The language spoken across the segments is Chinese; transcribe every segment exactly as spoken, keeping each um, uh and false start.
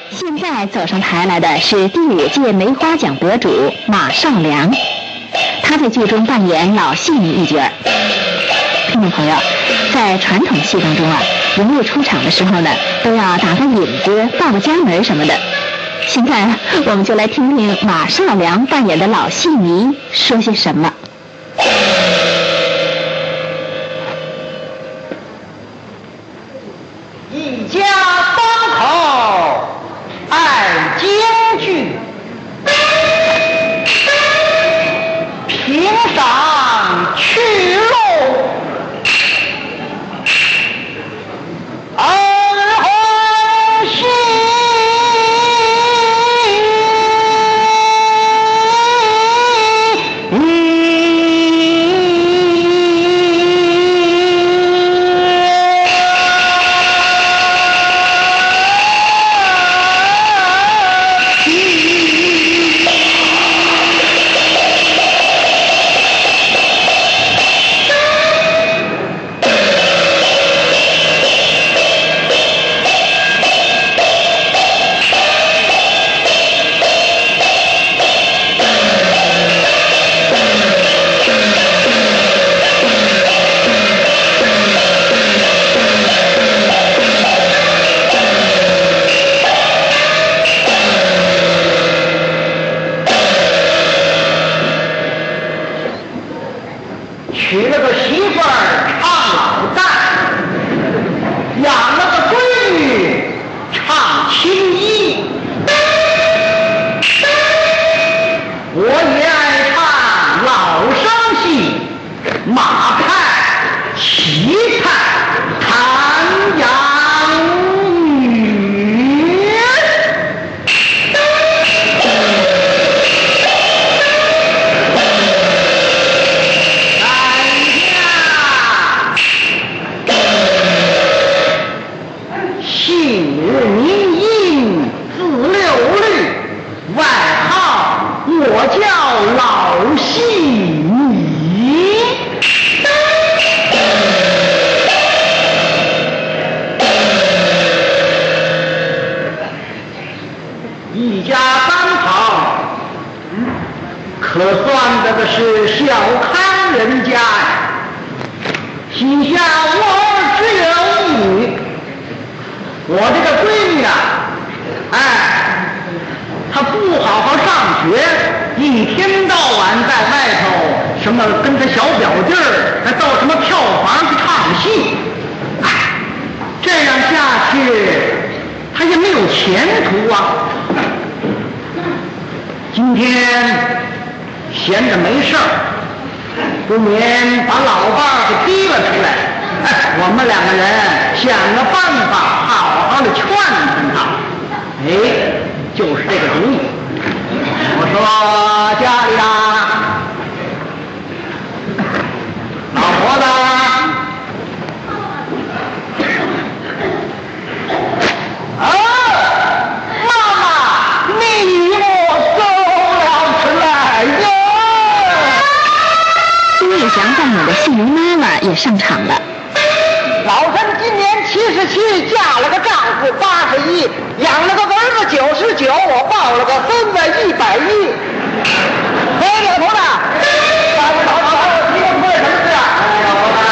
现在走上台来的是第五届梅花奖得主马少良，他在剧中扮演老戏迷一角。听众朋友，在传统戏当中啊，人物出场的时候呢，都要打个引子、报个家门什么的。现在我们就来听听马少良扮演的老戏迷说些什么。 一家三口爱京剧，平赏去路，儿红喜。娶了个媳妇儿唱老旦，养了个闺女唱青衣。我也爱唱老生戏，马派、旗派、唐阳语。姓吴名英，字六律，外号我叫老戏迷。一家三口，可算得个是小康人家呀。心下我儿只有一女。我这个闺女啊，哎，她不好好上学，一天到晚在外头什么跟她小表弟儿，还到什么票房去唱戏，哎，这样下去，她也没有前途啊。今天闲着没事儿，不免把老伴儿给提了出来。哎，我们两个人想个办法，好好的劝劝他。哎，就是这个主意。我说家里啊，老婆子，啊，妈妈，你与我走了出来哟。 丁义祥扮演的戏迷妈妈也上场了。 老身今年七十七，嫁了个丈夫八十一，养了个儿子九十九，我抱了个孙子一百一。哎，老头子，老头子，你问我什么事啊？老头子，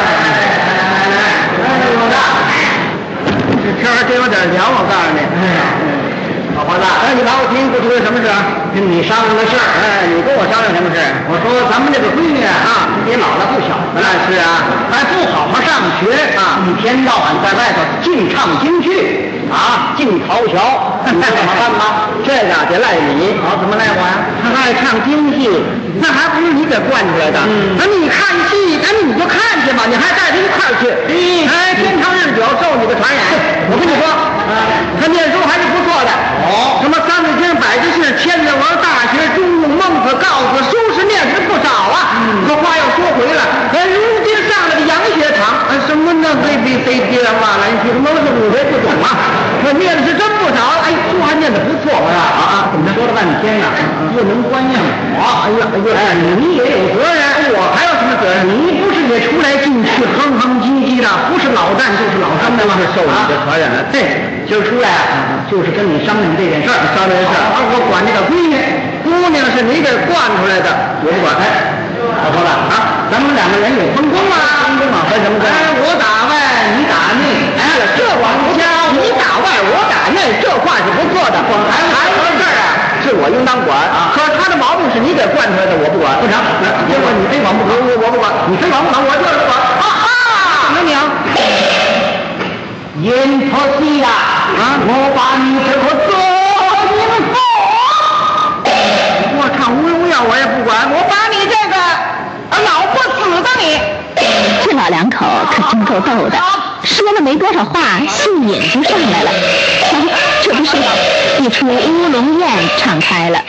来来来，老头子，这天儿真有点凉，我告诉你。老婆子，哎，你把我听过去什么事啊？跟你商量个事儿。哎，你跟我商量什么事？我说咱们这个闺女啊，也老了不小了。那是啊，还不好好上学啊，一天到晚在外头净唱京剧啊，净咆哮，你知道怎么办吗？这个得赖你。好，怎么赖我呀？他爱唱京戏，那还不是你给惯出来的？嗯，那你看戏，那你就看去嘛，你还带他一块儿去。嗯，哎，天长日久，受你的传染。我跟你说，啊，他念书还是不错的。哦，什么三字经、百家姓、千字文、大学、中庸、孟子、告子，书是念是不少啊。嗯，可话又说回来，哎，如今上了个洋学堂，什么那非非非非话来去，什么是五回不懂啊？可念的是真不少，哎，书还念得不错啊啊！怎么说了半天呢？不能光念我，哎呀哎呀，哎，你也有责任。 我还有什么责任？你不是也出来进去哼哼唧唧的，不是老旦就是老生的吗？ 是受你的传染。 对，今儿出来啊，就是跟你商量这件事儿， 商量这事儿。 而我管这个闺女，姑娘是你给惯出来的，我不管。哎，我说了啊，咱们两个人有分工吗？分工啊，分什么工？哎，我打外，你打内。哎，这管家，你打外，我打内，这话是不错的。管孩子孩子事儿啊，是我应当管啊。可是他的毛病是你给惯出来的，我不管。不成，结果你非管不可，我我不管，你非管不可，我就是不管。哈哈，怎么你啊？阎婆惜呀！啊，我把你这个做淫妇，我看无荣耀我也不管，我把你这个啊老不死的你。 这老两口可真够逗的，说了没多少话，戏瘾就上来了。这不是一出乌龙院唱开了。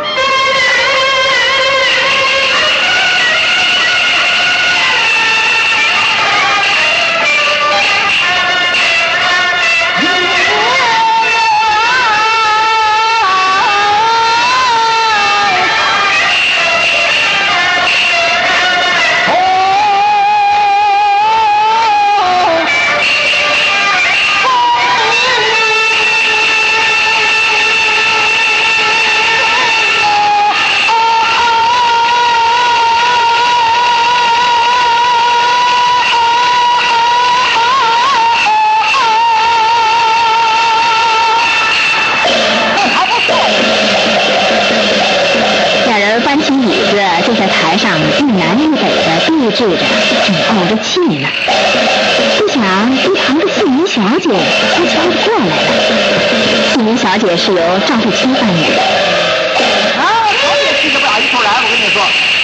对着，正怄着气呢。不想一旁的杏林小姐悄悄地过来了。杏林小姐是由赵树清扮演的。 啊，我也气得不打一处来，我跟你说。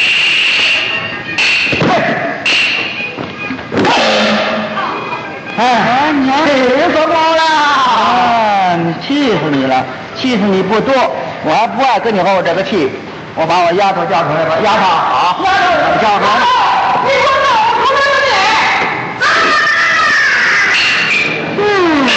哎，你气死我了！啊，你气死你了，气死你不多，我还不爱跟你怄这个气。我把我丫头叫出来吧，丫头好，丫头叫出来了。你说走出来了你！嗯。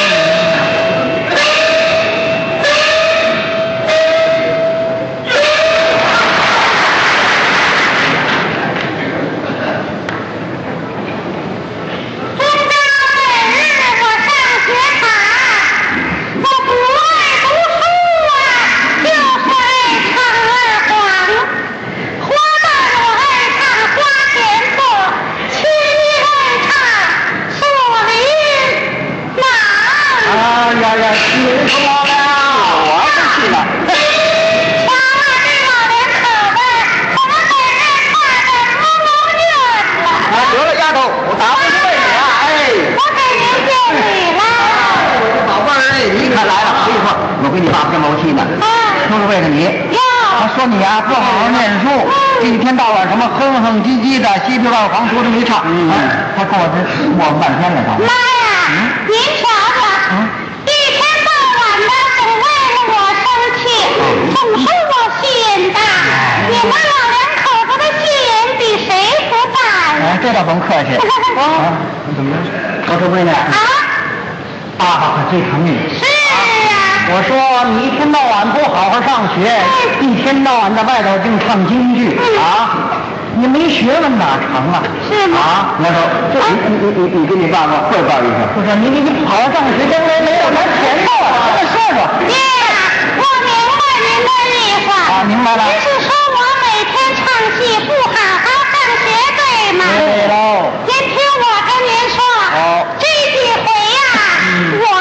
说你啊不好好念书，一天到晚什么哼哼唧唧的，稀皮万黄说这么一唱，嗯，他跟我这磨磨半天了，他。 妈呀，嗯、您瞧瞧，嗯、一天到晚的总为了我生气，总是我心大，你们老两口子的心比谁不大呀？ 哎，这倒甭客气。啊，怎么了？我说闺女啊，爸爸可最疼你。 是啊。 我说你一天到晚不好好上学，一天到晚在外头净唱京剧啊，你没学问哪成啊？ 是吗？ 啊，那说这你你你你跟你爸爸汇报一下。不是你你你好好上学，将来没有咱钱到啊？再说说。 爹，我明白您的意思。 啊，明白了。 您是说我每天唱戏不好好上学对吗？ 对喽。 您听我跟您说， 哦， 这几回呀、啊，嗯、我。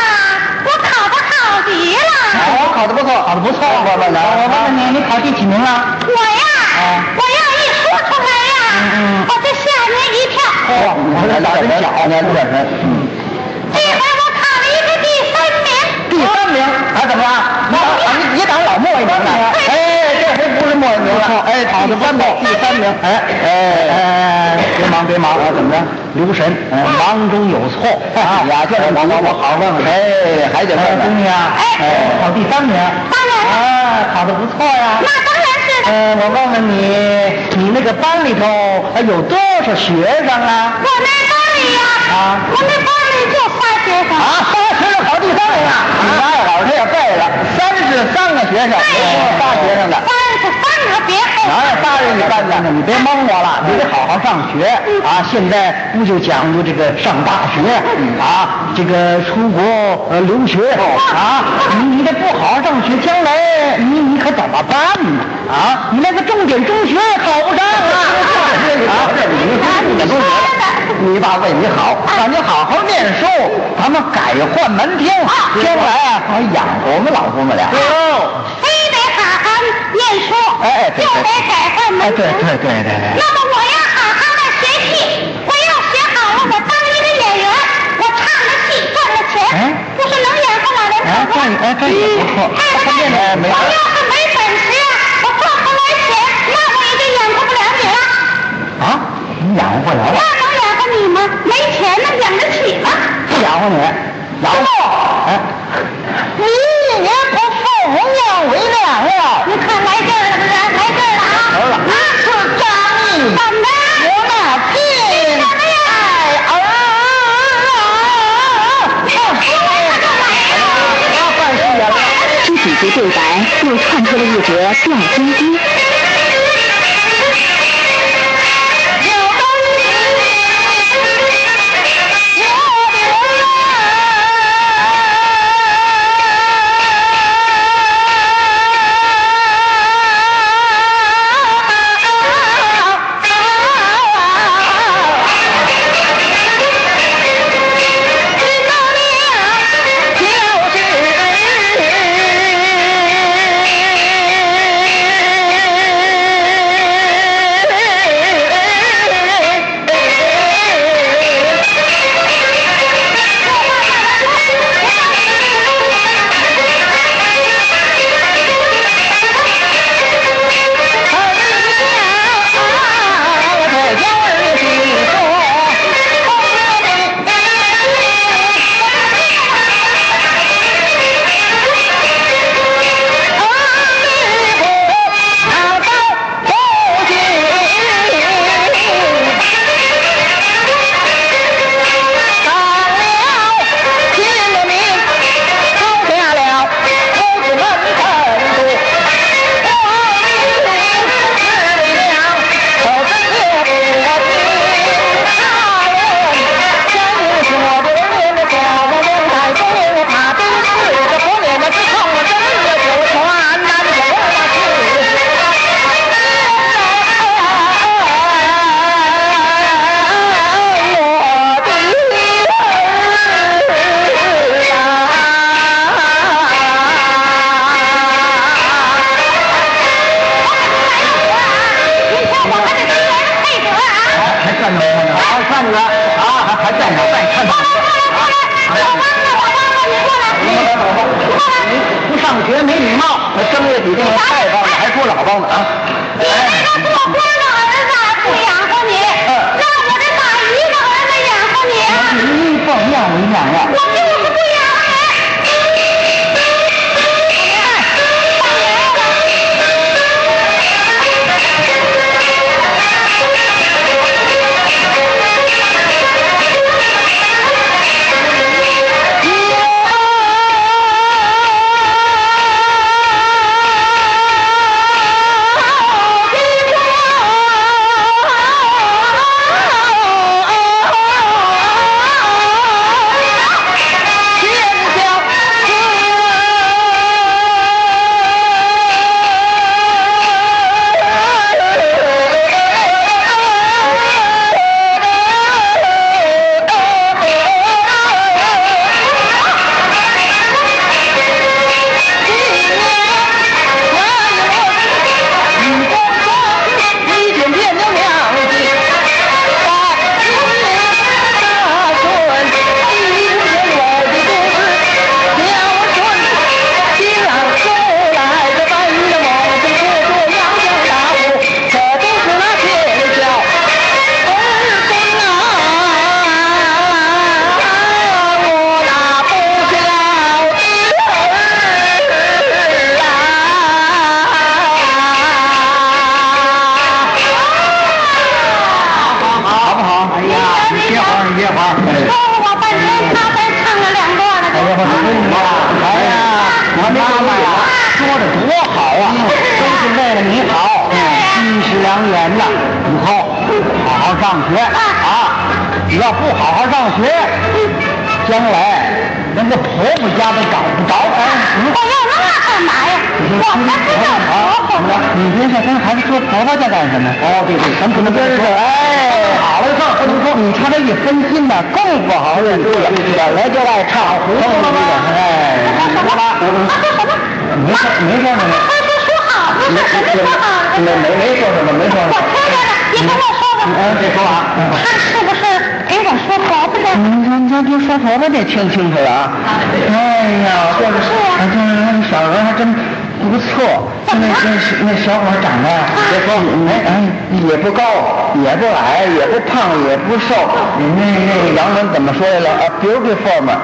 我考得不错，考得不错。我问你，我问问你，你考第几名了？ 我呀，啊、我要一说出来呀，嗯嗯，我就吓您一跳。 哦，我这胆子小，年纪小。嗯。 这回我考了一个第三名。 第三名，还怎么样？你你你当老末一名了？哎，这回不是末一名了。哎，考的三名，第三名。哎哎哎，别忙别忙啊，怎么着？留神，忙中有错啊！呀，这我我我好问问，哎，还得问问你啊，哎，考第三名， 当然了， 啊，考得不错呀。 那当然是的。 嗯，我问问你，你那个班里头有多少学生啊？ 我那班里呀，啊，我那班里就仨学生。 啊，仨学生考第三名啊！你妈呀，老师也背了，三十三个学生，仨学生的。 三十是三个别后。 哎，大人一般的，你别蒙我了，你得好好上学啊！现在不就讲究这个上大学啊，这个出国呃留学啊，你你得不好好上学，将来你你可怎么办呢？啊，你那个重点中学考不上啊！啊，你你同学，你爸为你好，让你好好念书，咱们改换门庭，将来啊好养活我们老夫妇俩。 非得好好念书， 哎，对就得改换门庭。 对对对对对。 那么我要好好的学戏，我要学好了，我当一个演员，我唱了戏赚了钱，不是能养活老人口吗？ 哎，这也不错。 对不对？我要是没本事啊，我赚不来钱，那我也就养活不了你了。 啊，你养活了？ 那能养活你吗？没钱能养得起吗？ 不养活你，养活。哎，你也不奉养为良呀！ 你看来这儿了，不是？来这儿了啊！ 来了，你是张毅， 怎么？ 我那亲什么呀？ 儿啊！换戏演了。 这几句对白又串出了一折吊金鸡。 啊！ 当言了，以后好好上学啊！你要不好好上学，将来连个婆婆家都找不着。哎， 我要那干嘛呀？我才不叫婆婆。 你别在跟孩子说婆婆家干什么？哦，对对，咱不能跟人说。哎，好了，算不能说。你瞧他一分心呢，更不好认字了。本来就爱唱糊涂了吗？哎， 什么？啊，说什么？ 没说，没说什么。 他是说好的，是什么说好的？ 没没没说什么，没说什么。 我听着呢，你跟我说吧。 嗯，别说啊。 他是不是给我说婆婆的？ 你说你说别说婆婆，得听清楚了啊。哎呀，这个是啊，这个小人还真不错。那那那小伙长得，别说，哎哎，也不高，也不矮，也不胖，也不瘦。那那个洋人怎么说来了？啊 ，beautiful 嘛。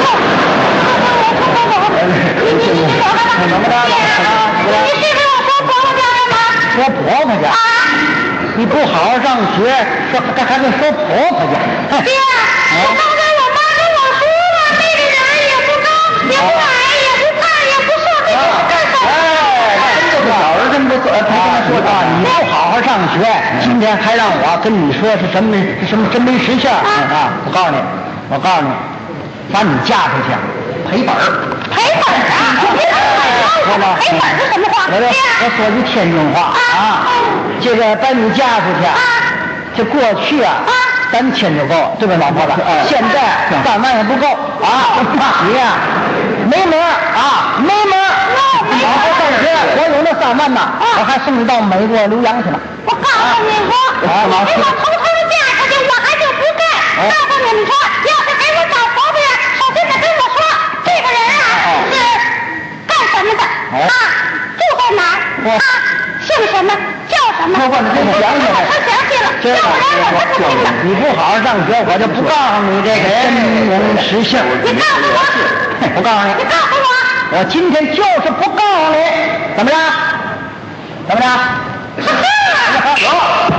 你你你说吧， 怎么的？ 你是跟我说婆婆家的吗？ 说婆婆家。你不好好上学，说还还得说婆婆家。 爹，我刚才我妈跟我说了，那个人也不高，也不矮，也不胖，也不瘦，这是干什么？ 哎，真不小人真不错。他跟他说啊，你不好好上学，今天还让我跟你说是什么什么真没实相啊！我告诉你，我告诉你，把你嫁出去赔本儿。 赔本啊！你怎么说呢？赔本是什么话？ 我这我说句天津话啊，这个把你嫁出去，这过去啊，三千就够，对吧，老婆子？现在三万也不够啊！你呀，没门啊，没门！好好上学，我有那三万呢，我还送你到美国留洋去了。 我告诉你说，你给我偷偷的嫁出去，我还就不干。告诉你们说，要是给我找婆婆呀，首先得跟我说，这个人啊是干什么的啊？住在哪儿啊？姓什么？叫什么？ 说话你给我详细了， 太详细了，要不然我是不听的。 你不好好上学，我就不告诉你这个真名实姓。 你告诉我， 我告诉你， 你告诉我， 我今天就是不告诉你，怎么着？怎么着？有。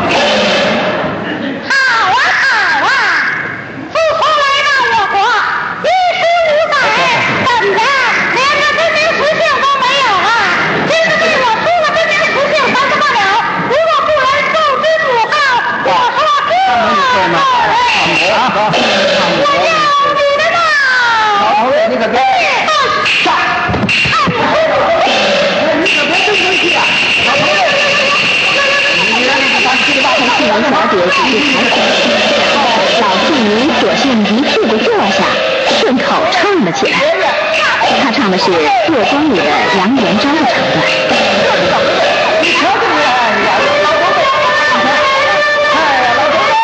好啊好啊！自从来到我国，一十五载，怎么着，连个真名实姓都没有啊！今日对我出了真名实姓，咱就罢了。如果不然受之母号，我说这个人，我要你的道。 老头子，你可别上！你可别真生气啊！老头子，你让那个咱这个大听闻小姐只是抬头，老妇女索性一屁股坐下，顺口唱了起来。她唱的是《坐庄》里的杨元璋的唱段。 你瞧这个，老头子，哎呀，老头子，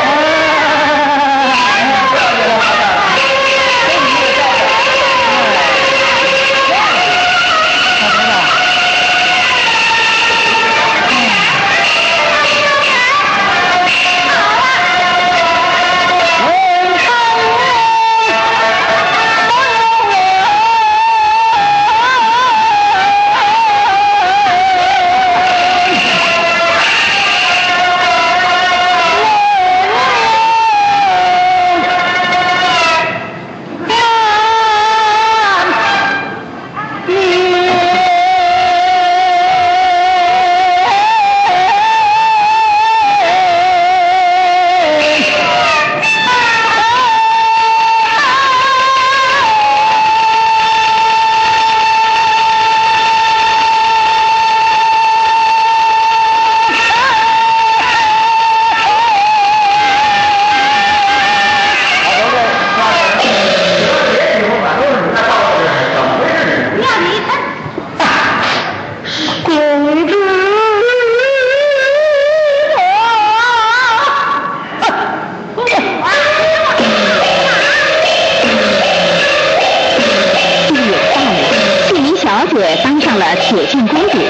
当上了铁镜公主。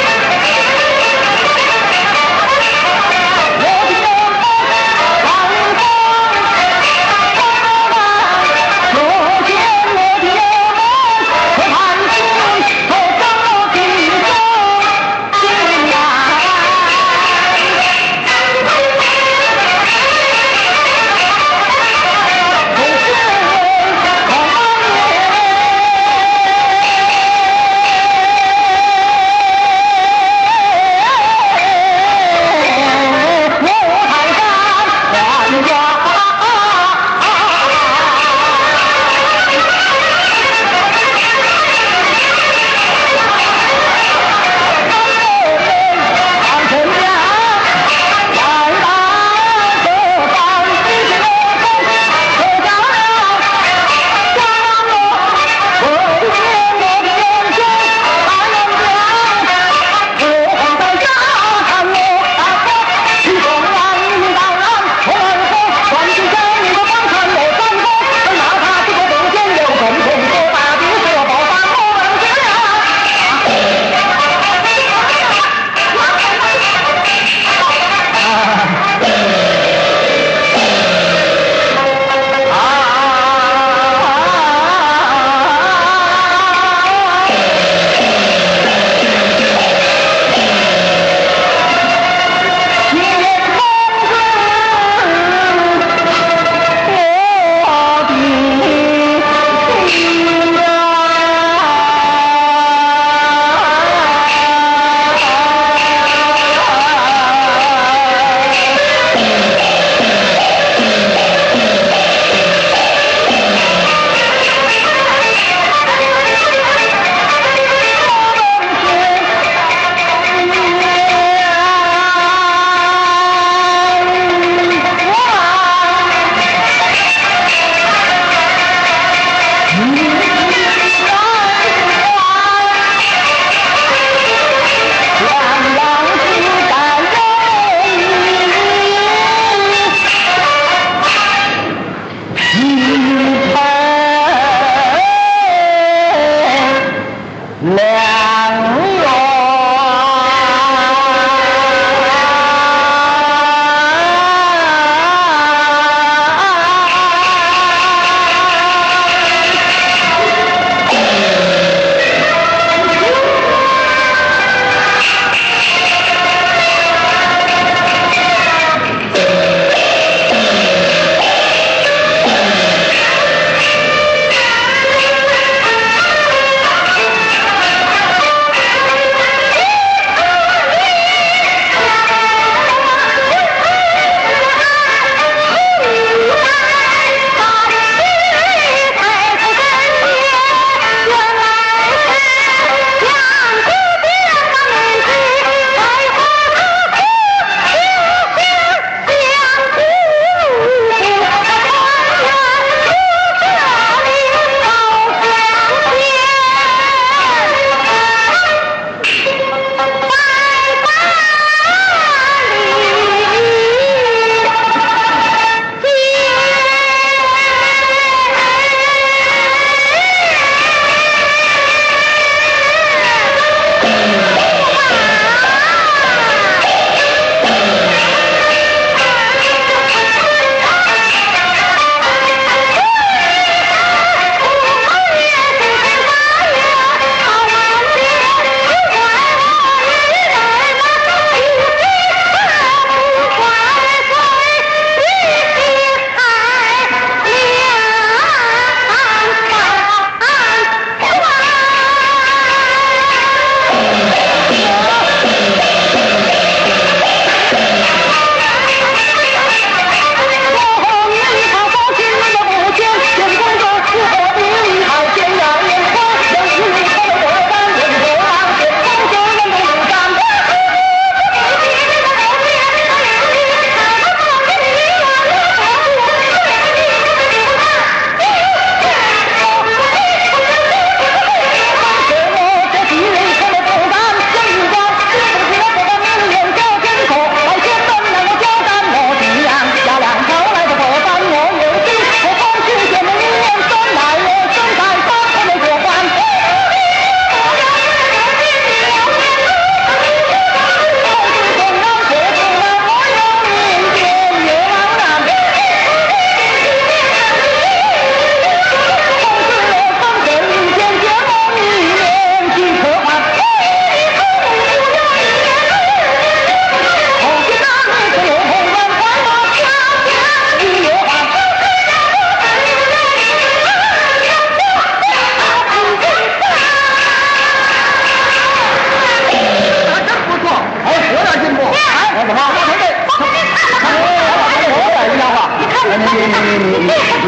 我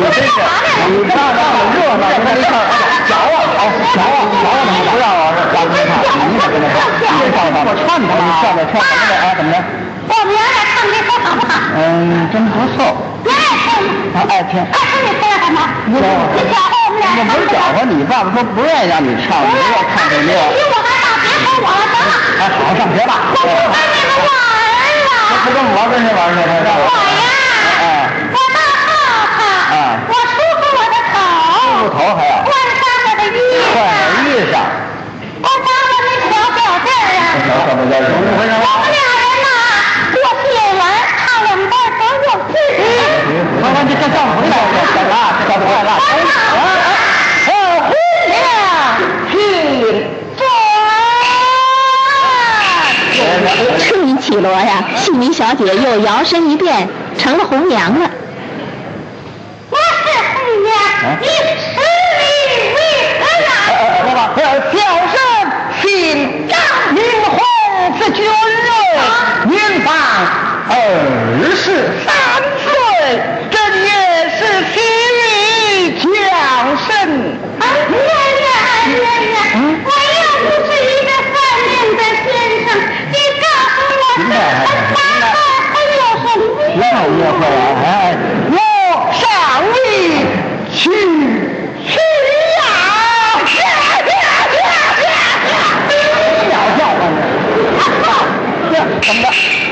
真是，你看这么热闹，这没事儿，嚼啊，哎，嚼啊，嚼啊，你不让我是干什么？你可跟他说，介绍他，我劝他，你劝他，劝怎么的？哎，怎么着？ 我们原来唱这歌好不好？ 嗯，真不错。 你爱听？ 他爱听。 爱听你听什么？你搅和我们俩。 我不是搅和你，爸爸说不愿意让你唱，你不要唱这个。 比我还大，别说我了，行了。 哎，好，上学吧。 我不跟你们玩了。 不跟我玩，跟谁玩去？ 我呀， 哎， 我大耗子，我梳梳我的头， 梳梳头还要换上我的衣裳， 换上衣裳， 我找我那小表弟儿啊。 小小表弟儿，怎么回事？ 我们俩人呐，过戏文，唱两段都有劲。 快快，这这叫回来，干嘛？叫回来了。哎哎哎，回来，去。 这一起锣呀，戏迷小姐又摇身一变成了红娘了。 我是红娘，你是你为何来？ 说吧，小生姓张，名洪，是军人，年方二十三岁，这也是西域将身。 哎呀呀呀呀！我又不是一个算命的先生，你告诉我，大概还有什么？ 那我会啊，哎，我上位去去呀！叫叫唤着，这怎么着？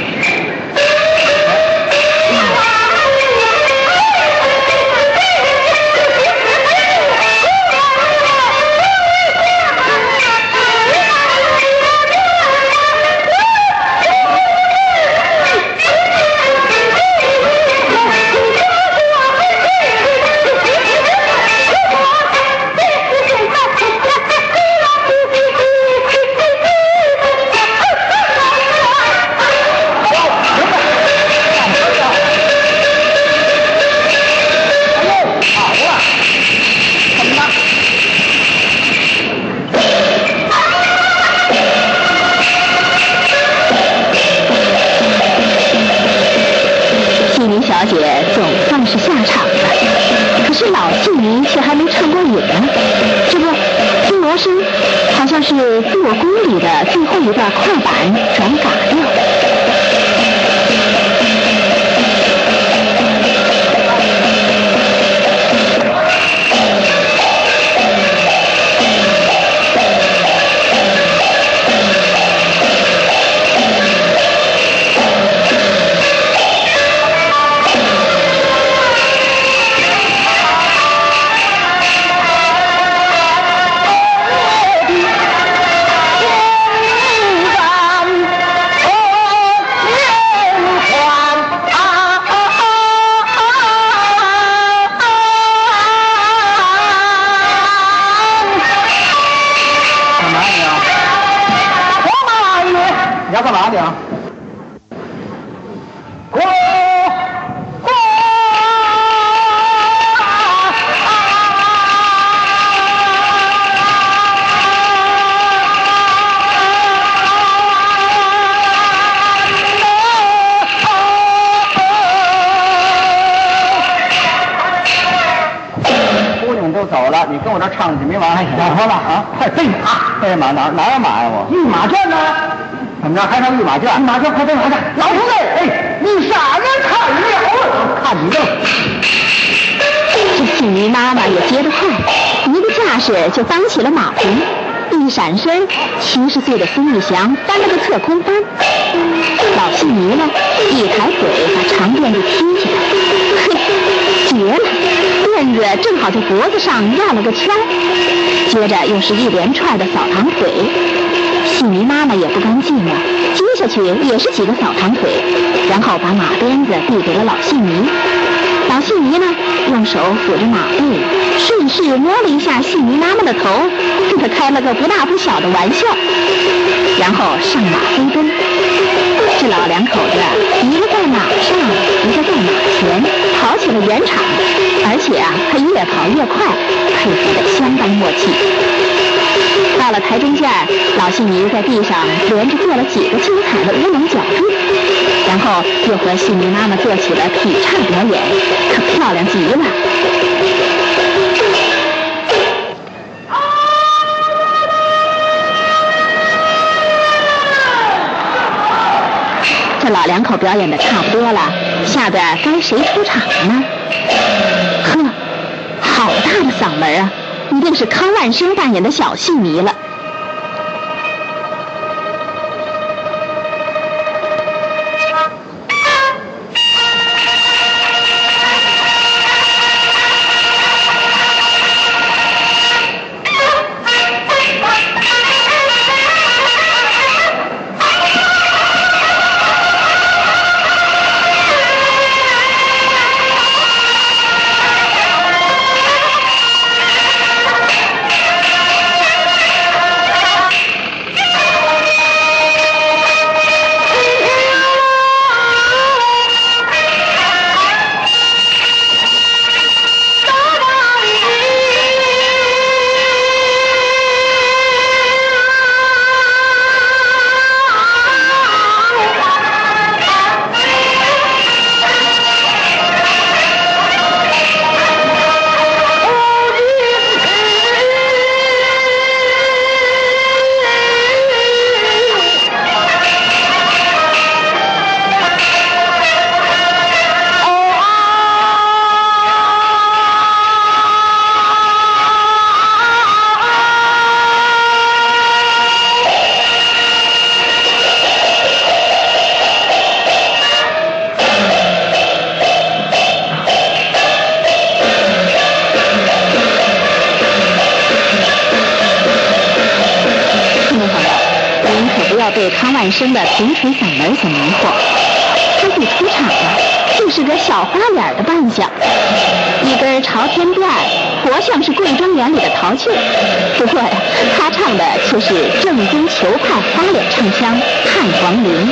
小姐总算是下场了，可是老戏迷却还没唱过瘾呢。这不，听锣声，好像是做工里的最后一段快板转嘎调。 要干嘛呢？过过姑娘都走了，你跟我这唱去没完还行？老婆子啊，快备马！备马哪哪有马呀？我御马圈呢？怎么着？还上御马圈？御马圈快备马去！老头子，哎，你傻眼看了？看你的！ 这戏迷妈妈也接得快，一个架势就搬起了马棚，一闪身，七十岁的孙玉祥翻了个侧空翻。老戏迷呢，一抬腿把长辫子踢起来，嘿，绝了！辫子正好在脖子上绕了个圈，接着又是一连串的扫堂腿。戏迷妈妈也不干净了，接下去也是几个扫堂腿，然后把马鞭子递给了老戏迷。老戏迷呢，用手抚着马背，顺势摸了一下戏迷妈妈的头，对他开了个不大不小的玩笑，然后上马飞奔。这老两口子，一个在马上，一个在马前，跑起了圆场，而且啊，还越跑越快，配合得相当默契。到了台中间，老戏迷在地上连着做了几个精彩的乌龙脚步。 然后又和戏迷妈妈做起了劈叉表演，可漂亮极了。这老两口表演的差不多了，下边该谁出场了呢？呵，好大的嗓门啊，一定是康万生扮演的小戏迷了。被康万生的平垂嗓门所迷惑，他一出场啊，就是个小花脸的扮相，一根朝天辫，活像是贵庄园里的淘气。不过呀，他唱的却是正宗球派花脸唱腔《汉皇陵》。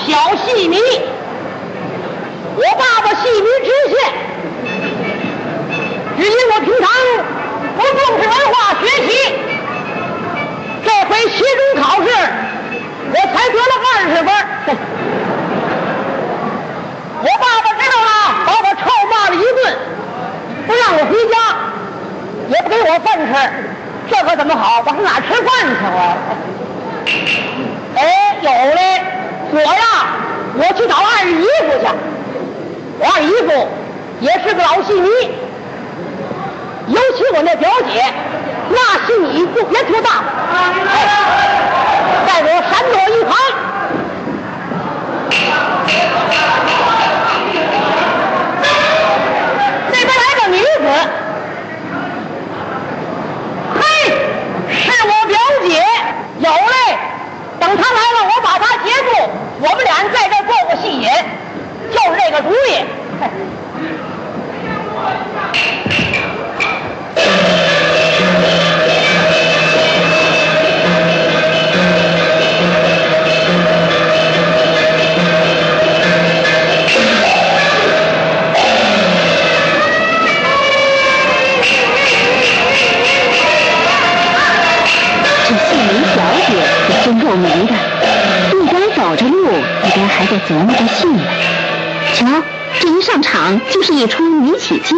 小戏迷，我爸爸戏迷知县，只因我平常不重视文化学习，这回期中考试我才得了二十分。我爸爸知道了，把我臭骂了一顿，不让我回家，也不给我饭吃，这可怎么好？我上哪吃饭去啊？哎，有嘞，我呀，我去找二姨夫去。我二姨夫也是个老戏迷，尤其我那表姐，那戏你就别多大，哎，在我闪躲一旁。那边来个女子，嘿，是我表姐，有嘞。等她来了，我把她截住，我们俩人在这过过戏瘾，就是这个主意。 真够迷的，一边走着路，一边还在琢磨着戏呢。瞧，这一上场就是一出女起介。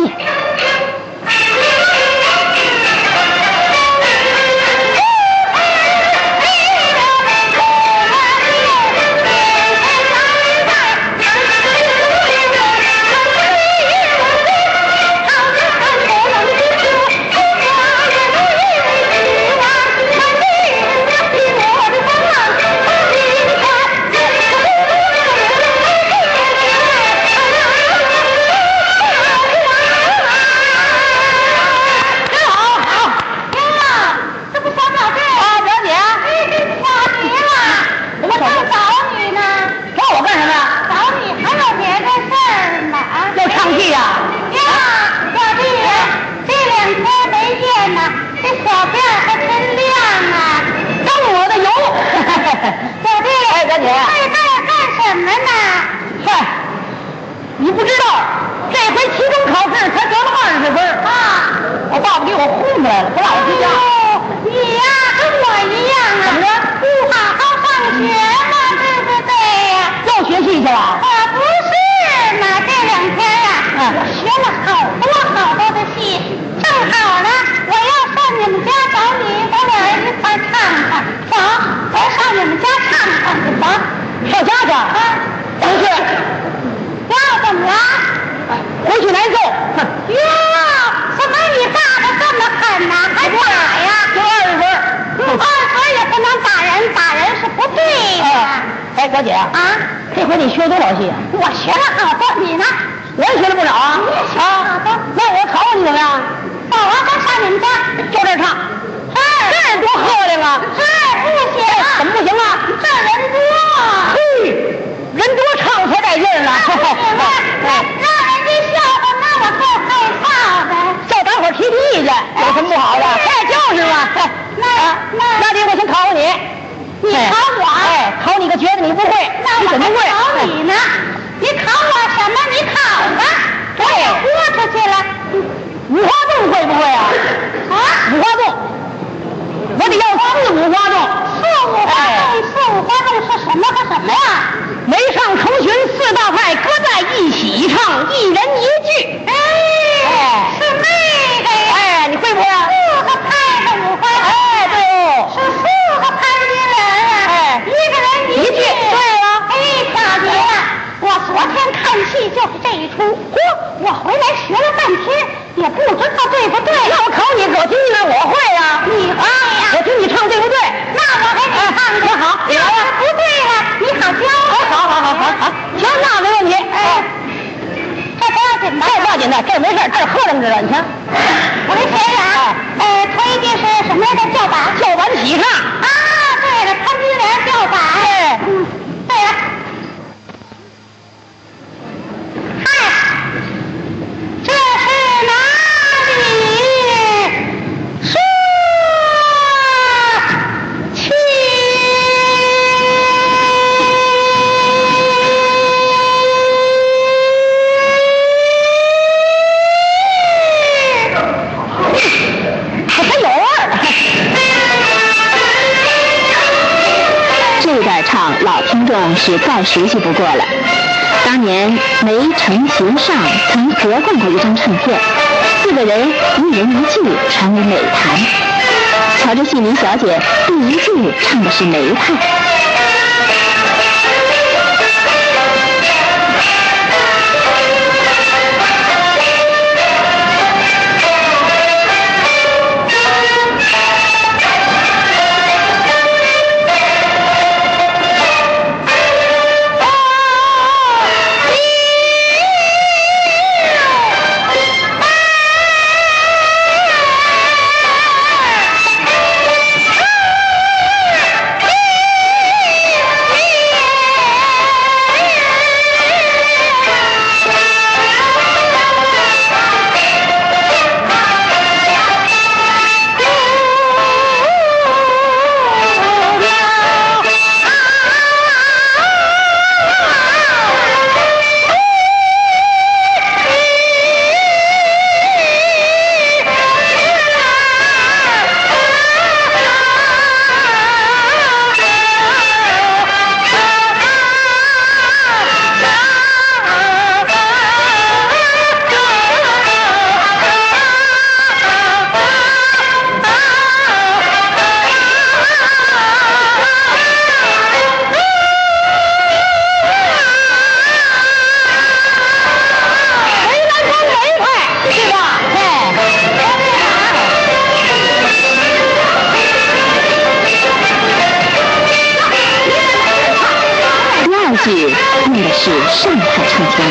小姐啊，这回你学了多少戏啊？ 我学了好多，你呢？ 我也学了不少啊。 你也学了好多。 那我考你怎么样？ 到我刚上你们家， 就这唱。 哎， 这多喝亮啊！ 哎，不行， 怎么不行啊？ 这人多。 嘿，人多唱才带劲儿呢。 哎，让人家笑话，那我够害臊的。 叫大伙提提意见，有什么不好的？哎，就是嘛。 那那那得我先考考你。 你考我？ 哎，考你个觉得你不会，你怎么会？ 考你呢？你考我什么？你考吧。 对， 豁出去了。 五花洞会不会啊？ 啊？ 五花洞，我得要四五花洞。 四五花洞，四五花洞是什么和什么呀？ 梅上成群四大派搁在一起唱，一人一句。 哎， 哎是那个呀。 哎，你会不会啊？ 四个派的五花洞。 哎，对哦。 是四个潘金莲啊。 哎， 一个人一句。 对呀。 哎，巧极了。我昨天看戏就是这一出，嚯！我回来学了半天，也不知道对不对。 那我考你，我听你我会呀。 你会呀？ 我听你唱对不对？ 那我给你唱去。 好，你来要吧。 是不对了，你好教我。 好好好好好，行，那没问题。 哎，这不要紧吧？ 这不要紧的，这没事，这喝着着，你瞧。 我给写写啊。呃，推的是什么来着？叫板。 叫板喜唱。 啊，对了，潘金莲叫板。 对。 嗯，对了。嗨，这是哪里？说起。 是再熟悉不过了。当年梅城行上曾合共过一张唱片，四个人一人一句传为美谈。瞧这戏里小姐第一句唱的是梅派。用的是上海唱腔。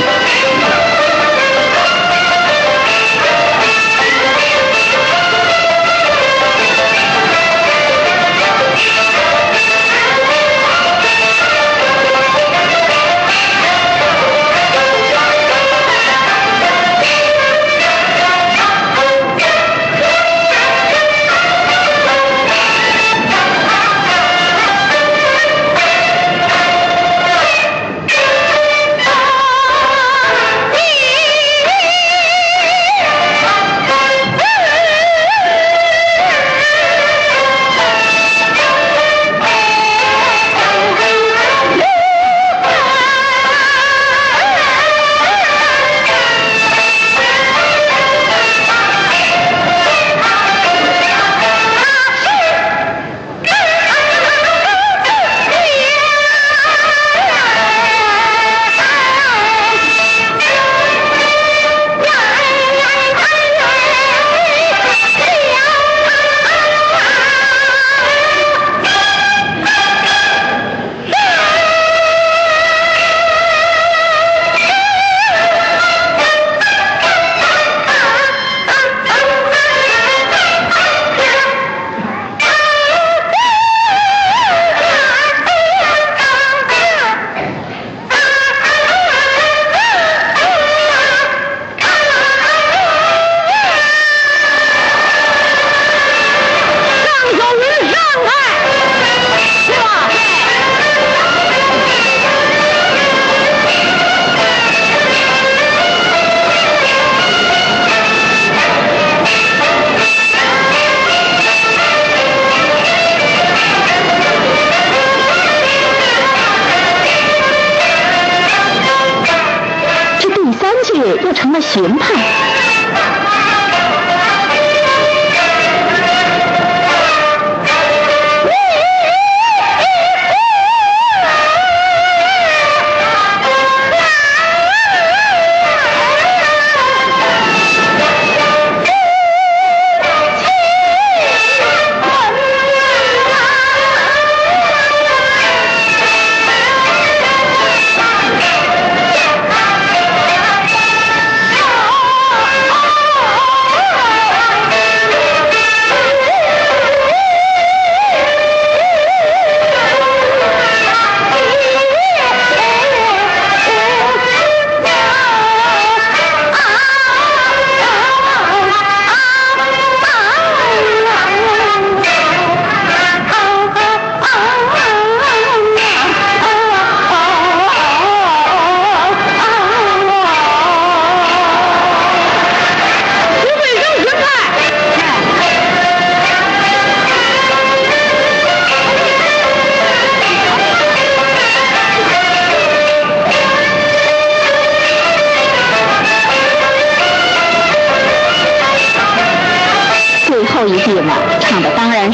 又成了荀派。 啊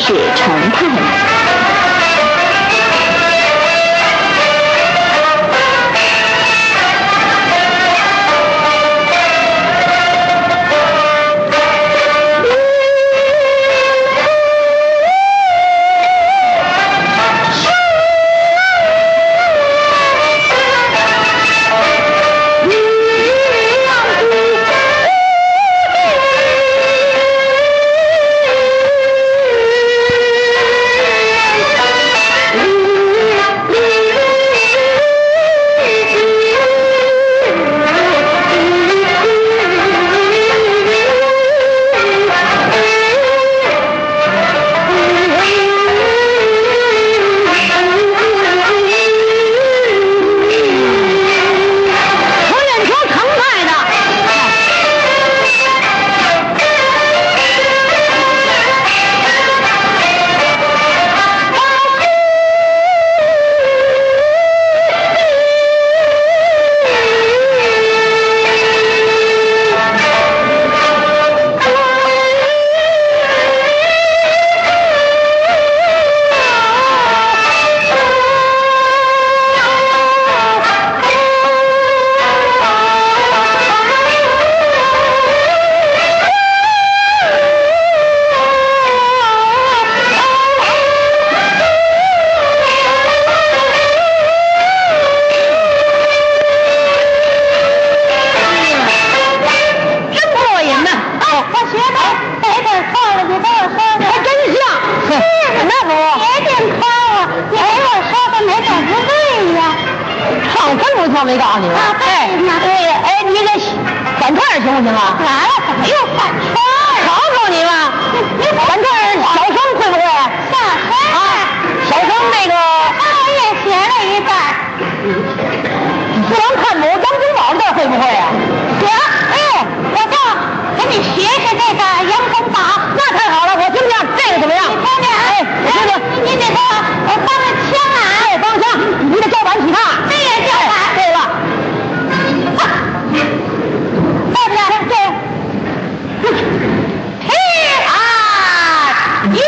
是程派呢？ 没告诉你吗？ 哎， 对呀，哎，你这反串行不行啊？ 完了，怎么又反串？ 考考你吧，反串小生会不会？ 小生啊，小生那个， 我也学了一段。 杨看某杨宗保这会不会啊？ 行，哎，我就跟你学学这个杨宗保。 那太好了，我听听这个怎么样？ 你听听， 哎，我听听。 你你得给我我帮个腔啊！ 哎，帮腔，你得叫板起踏。 这也叫板。 对了。 对不对？对。一二一。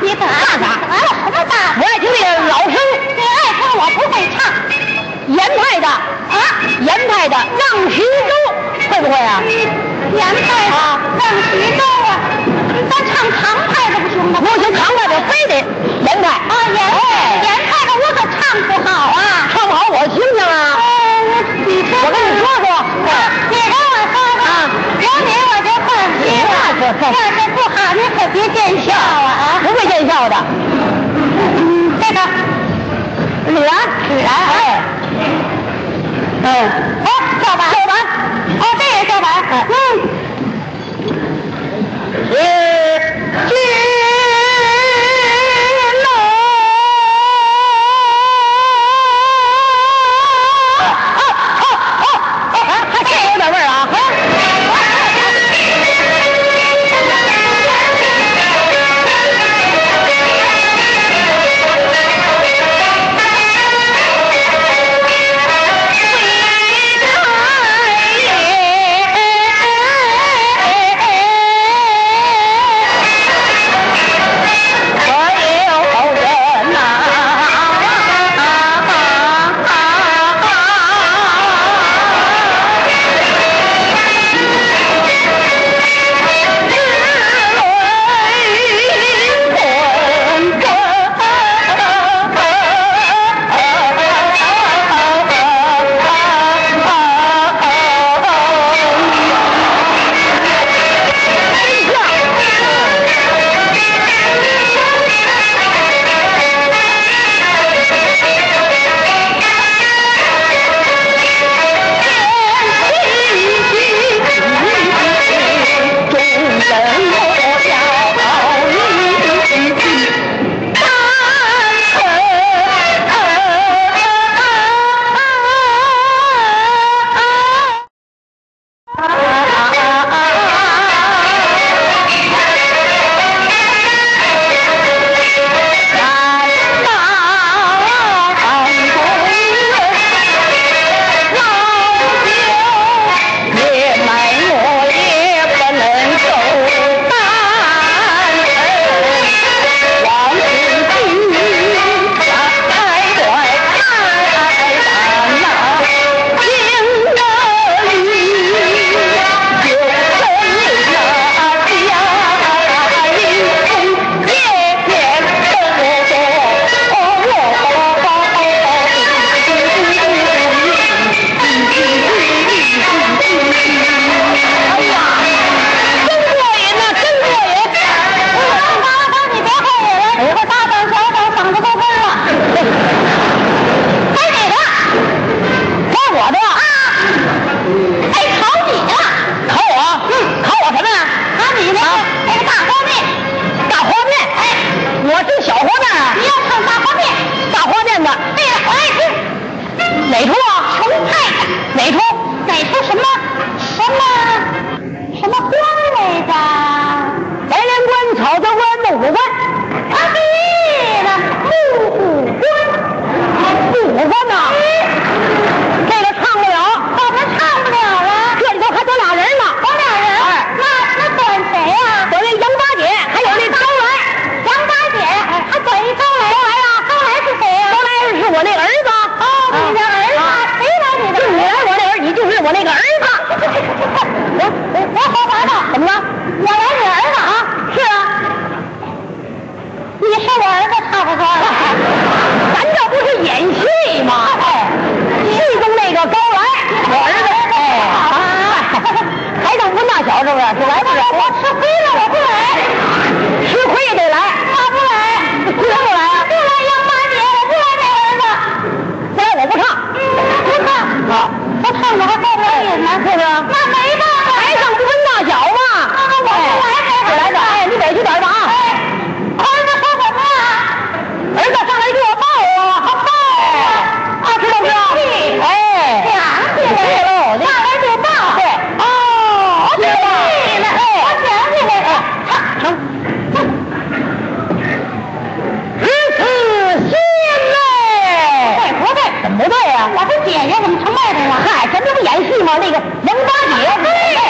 你可爱大傻哎，什么大？ 我爱听那个老生， 你爱听我不会唱严派的啊？ 严派的让徐州，会不会啊？ 严派的让徐州啊，咱唱唐派的不行吗？ 不行，唐派的非得严派啊，严派严派的我可唱不好啊。 唱不好我听听啊。 你说我跟你说说， 你跟我说说，有你我就放心了。要是不好，你可别见笑啊啊！ 不会见笑的。 嗯，这个李然， 李然， 哎， 嗯，哎，小白， 小白， 哦，这也小白，嗯， 是君龙， 啊啊啊啊！还这有点味儿啊。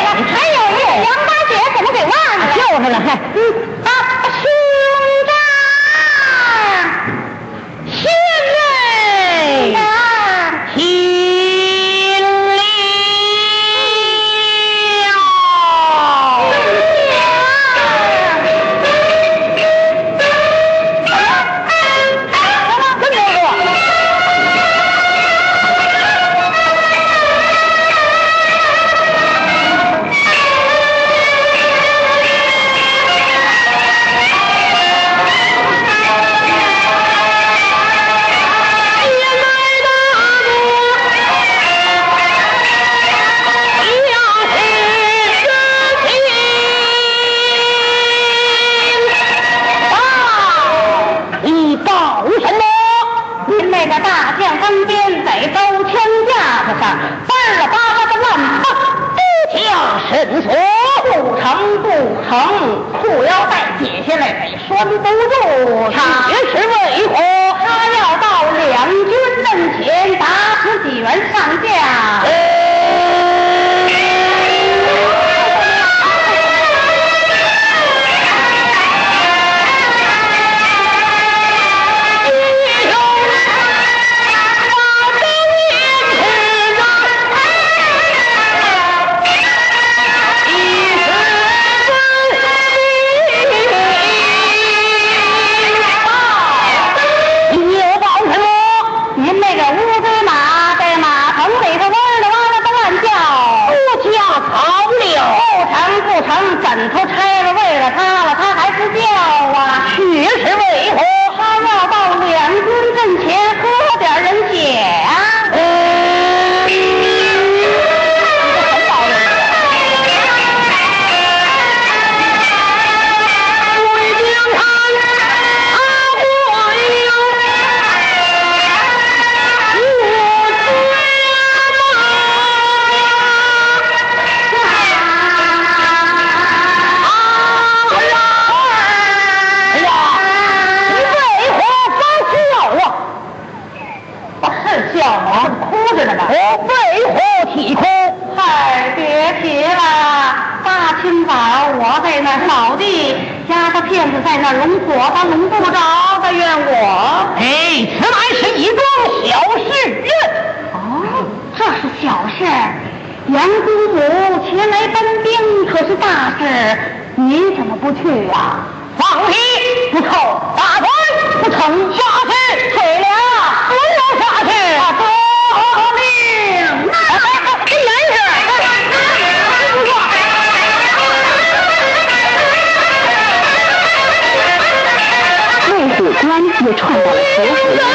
嗯啊，寻找。 臣说不成不成，裤腰带解下来得拴不住他。 这是为何？ 他要到两军阵前打死几员上将。枕头拆了，为了他了，他还不叫啊？ 确实为何？ 他要到两军阵前喝点人血啊！ 嗯，很保人。为将他他过有我为何啼哭？ 嗨，别提了，大清早我在那扫地，家的片子在那拢火，他拢不着，他怨我。 哎，此乃是一桩小事。 哦，这是小事。杨姑母前来搬兵，可是大事，你怎么不去呀、啊？ 放屁！不凑，大官不成，下去，退了，不要下去。啊，得令。这严实。 内府官又传到了首府营。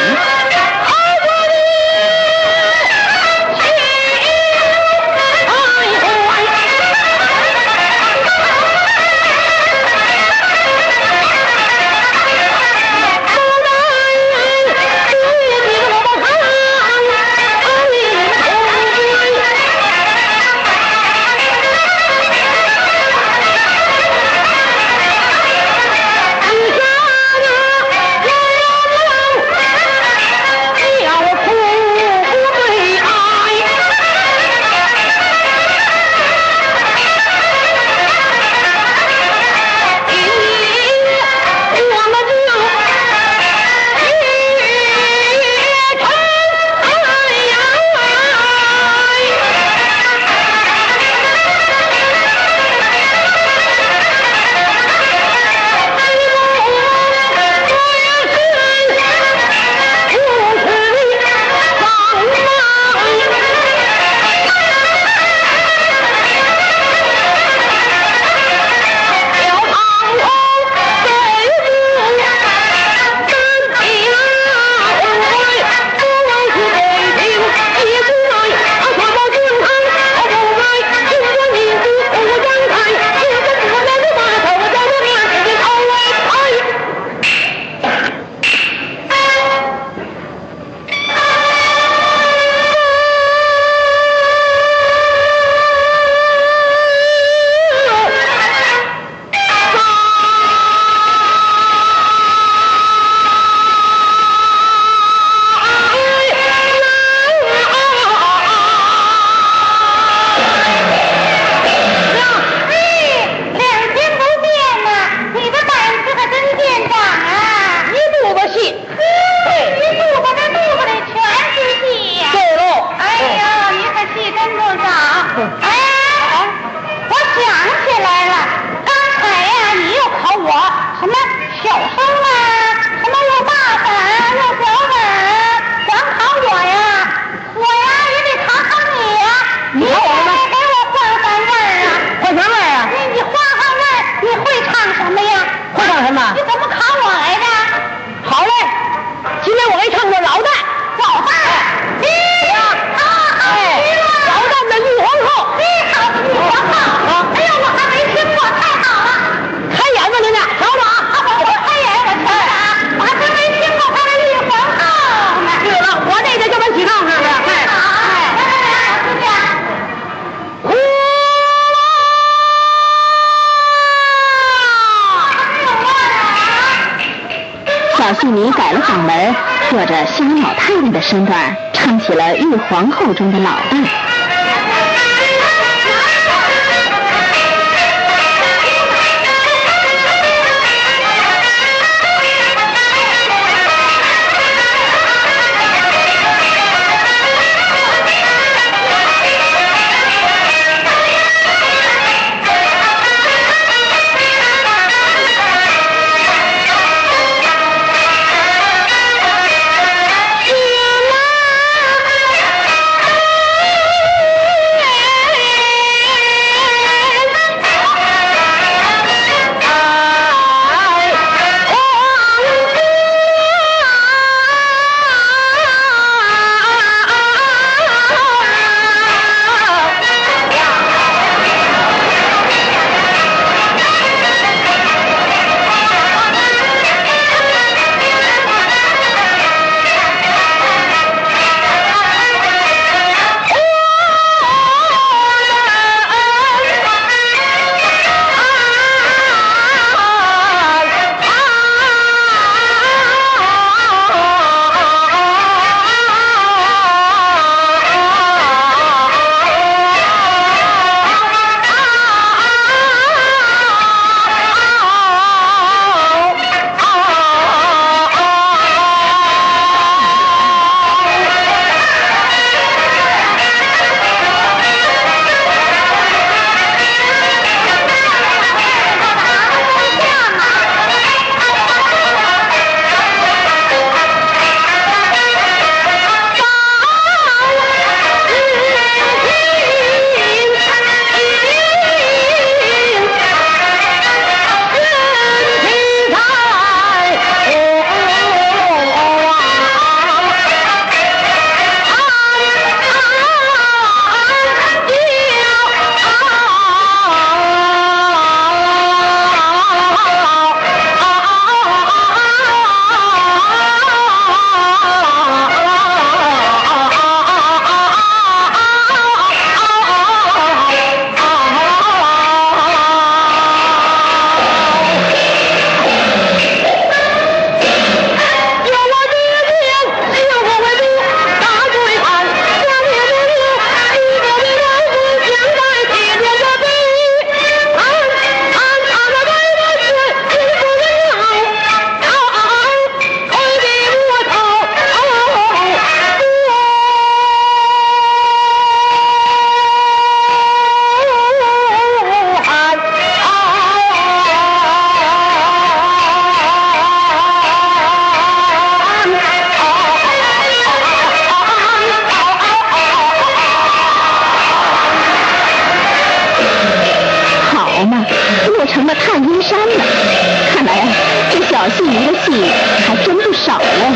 小戏迷改了嗓门，做着小老太太的身段，唱起了《玉皇后》中的老旦。成了太阴山了。看来啊，这小戏迷的戏还真不少嘞。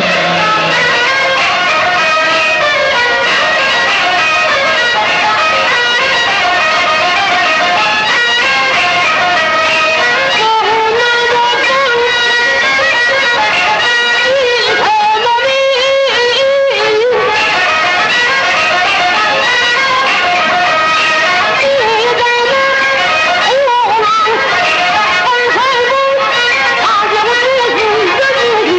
我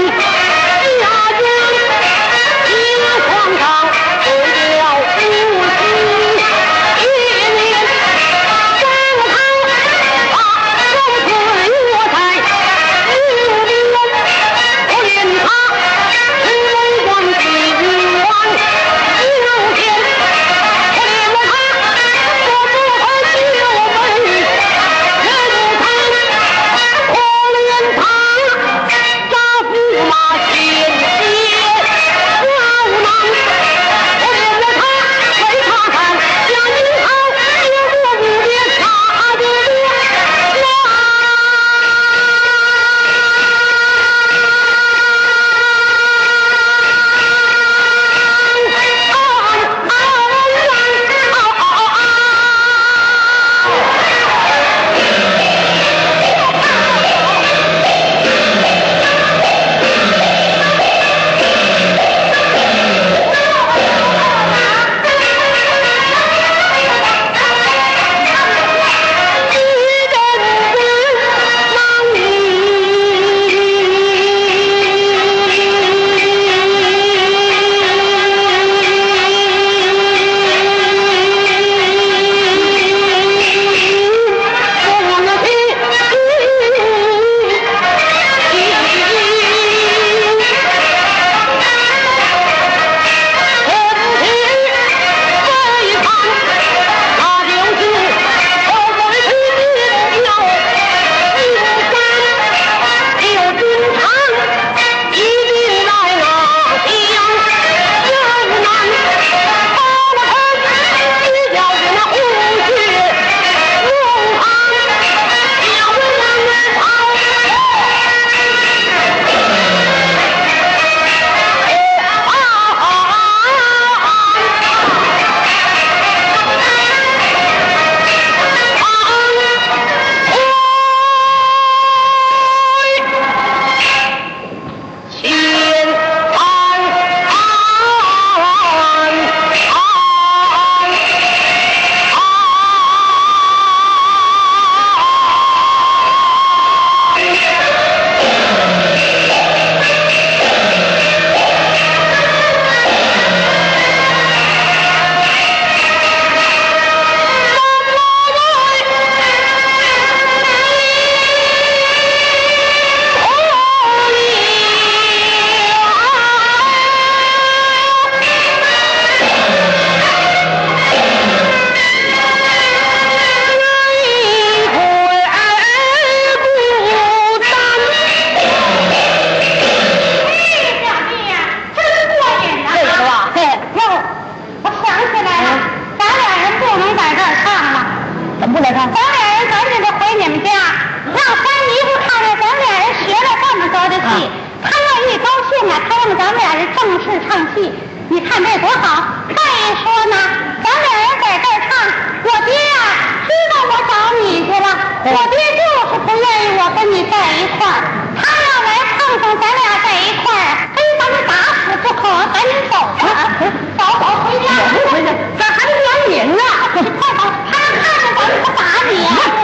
么咱们俩人正式唱戏，你看这多好。再一说呢，咱俩人在这儿唱，我爹呀、啊、知道我找你去了，我爹就是不愿意我跟你在一块儿，他要来碰上咱俩在一块儿，非把你打死不可，赶紧走吧，走走回家。我不回去，这还没养你呢。快走，他看着咱们不打你呀、啊。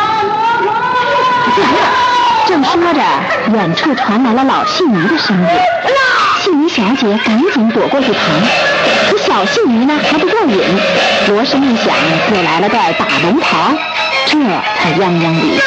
正说着，远处传来了老信鱼的声音。信鱼小姐赶紧躲过一旁，可小信鱼呢还不过瘾，锣声一响，又来了段打龙袍，这才泱泱离去。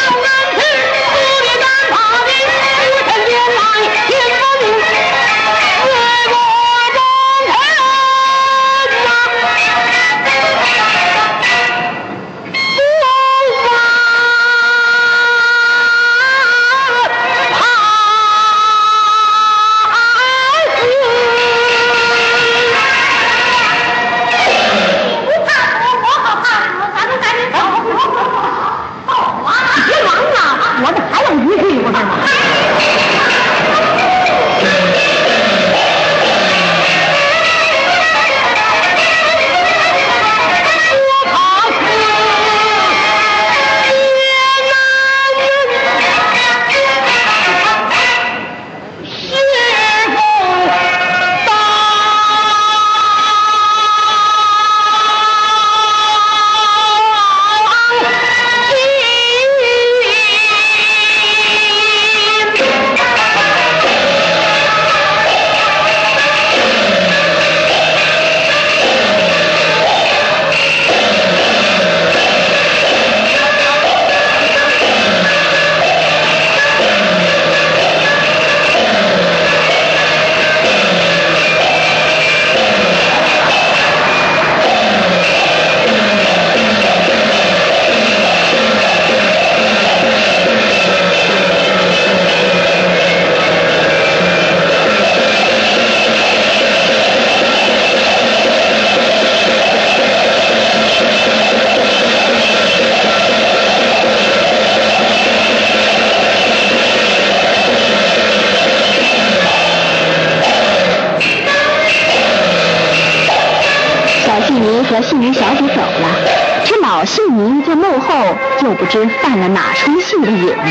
和信鱼小姐走了，这老信鱼在幕后又不知犯了哪出戏的瘾。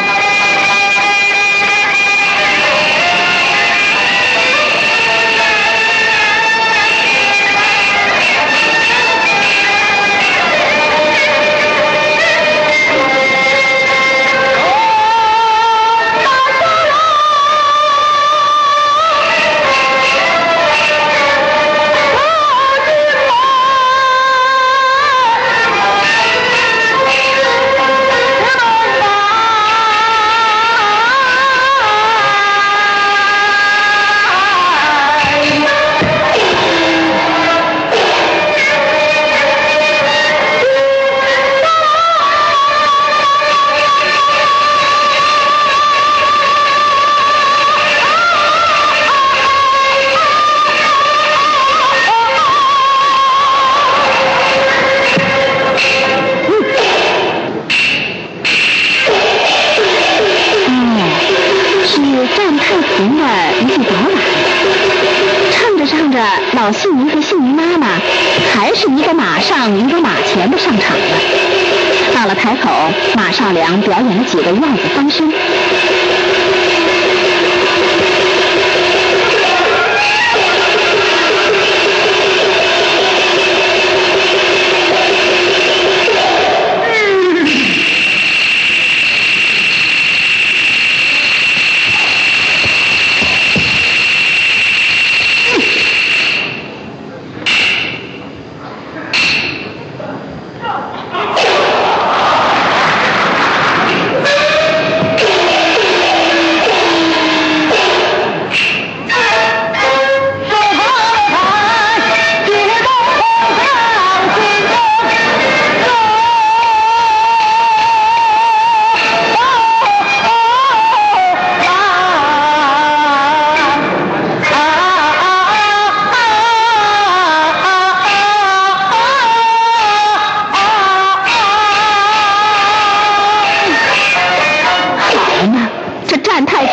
老信鱼和信鱼妈妈还是一个马上一个马前的上场了。到了台口，马少良表演了几个样子翻身。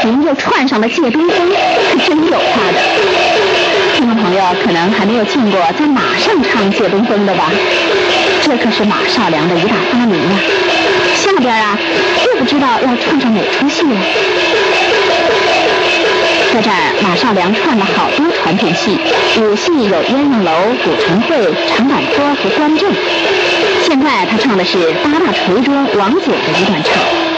您又串上了借东风，可真有他的。听众朋友可能还没有见过在马上唱借东风的吧？这可是马少良的一大发明啊！下边啊，又不知道要唱上哪出戏了。在这儿，马少良串了好多传统戏，武戏有鸳鸯楼、古城会、长坂坡和关正。现在他唱的是八大锤中王姐的一段唱。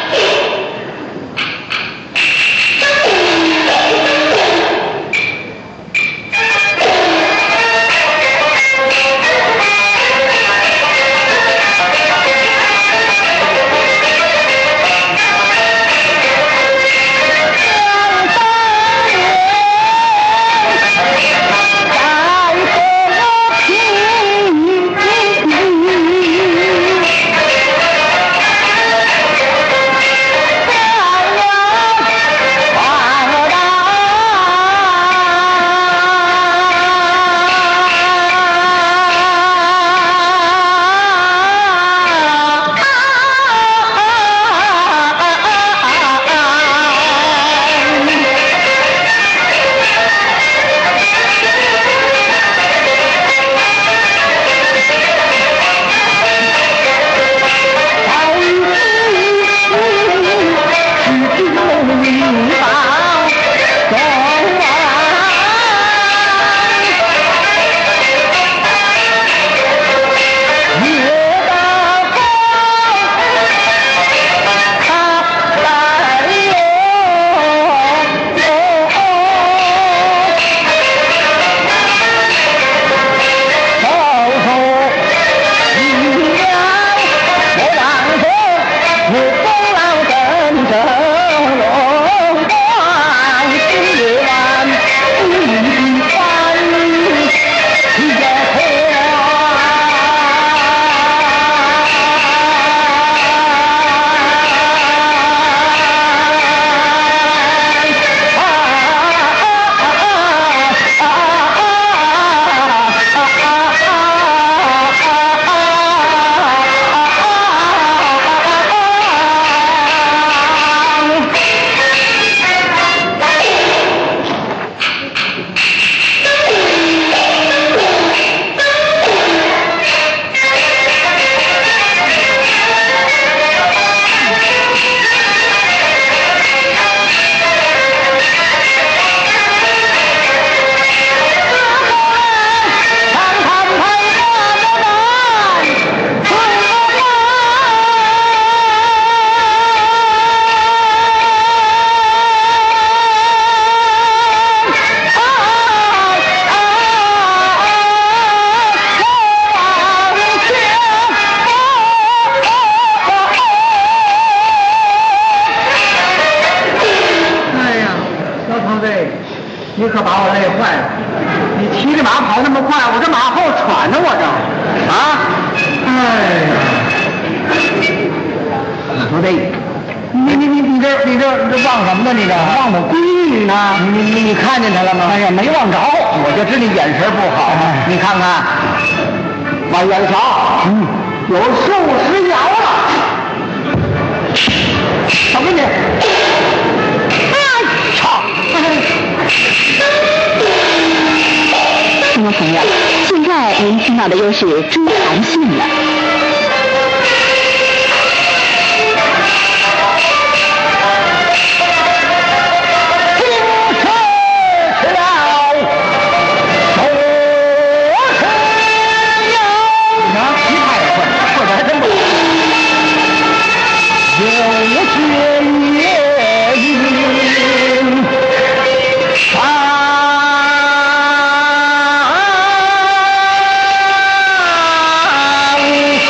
你可把我累坏了！你骑着马跑那么快，我这马后喘呢，我这啊！哎呀，老弟，你你你你这你这这忘什么呢？你这忘我闺女呢？你你你你看见她了吗？哎呀，没望着，我就知你眼神不好。哎、你看看，往远瞧，嗯，有寿石窑了。什么你？哎，操！ 听众朋友，现在您听到的又是朱韩信了。 啊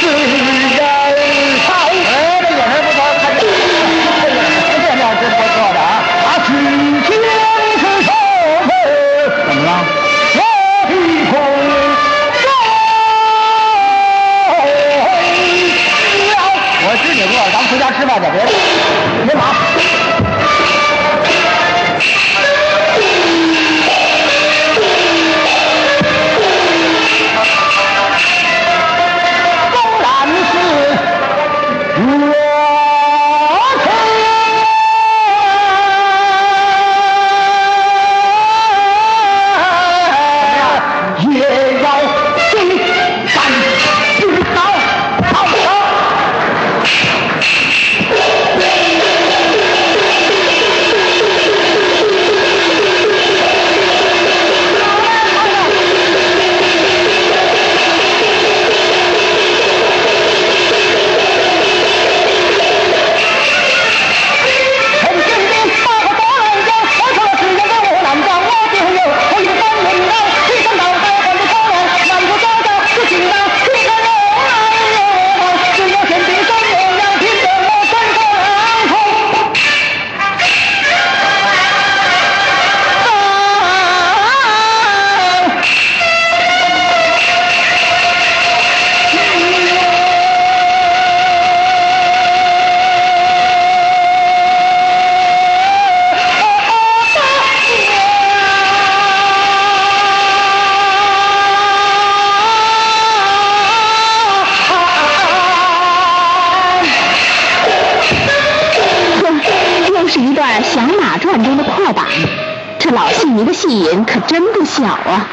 老戏迷的戏瘾可真不小啊。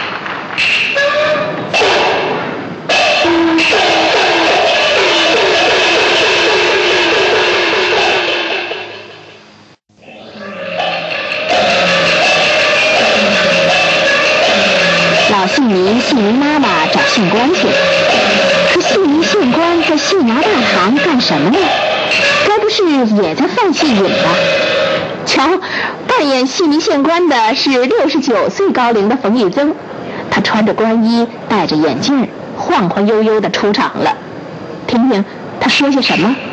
老戏迷戏迷妈妈找县官去，可戏迷县官在县衙大堂干什么呢？该不是也在犯戏瘾吧？瞧，扮演戏迷县官的是六十九岁高龄的冯玉增，他穿着官衣，戴着眼镜，晃晃悠悠地出场了。听听他说些什么。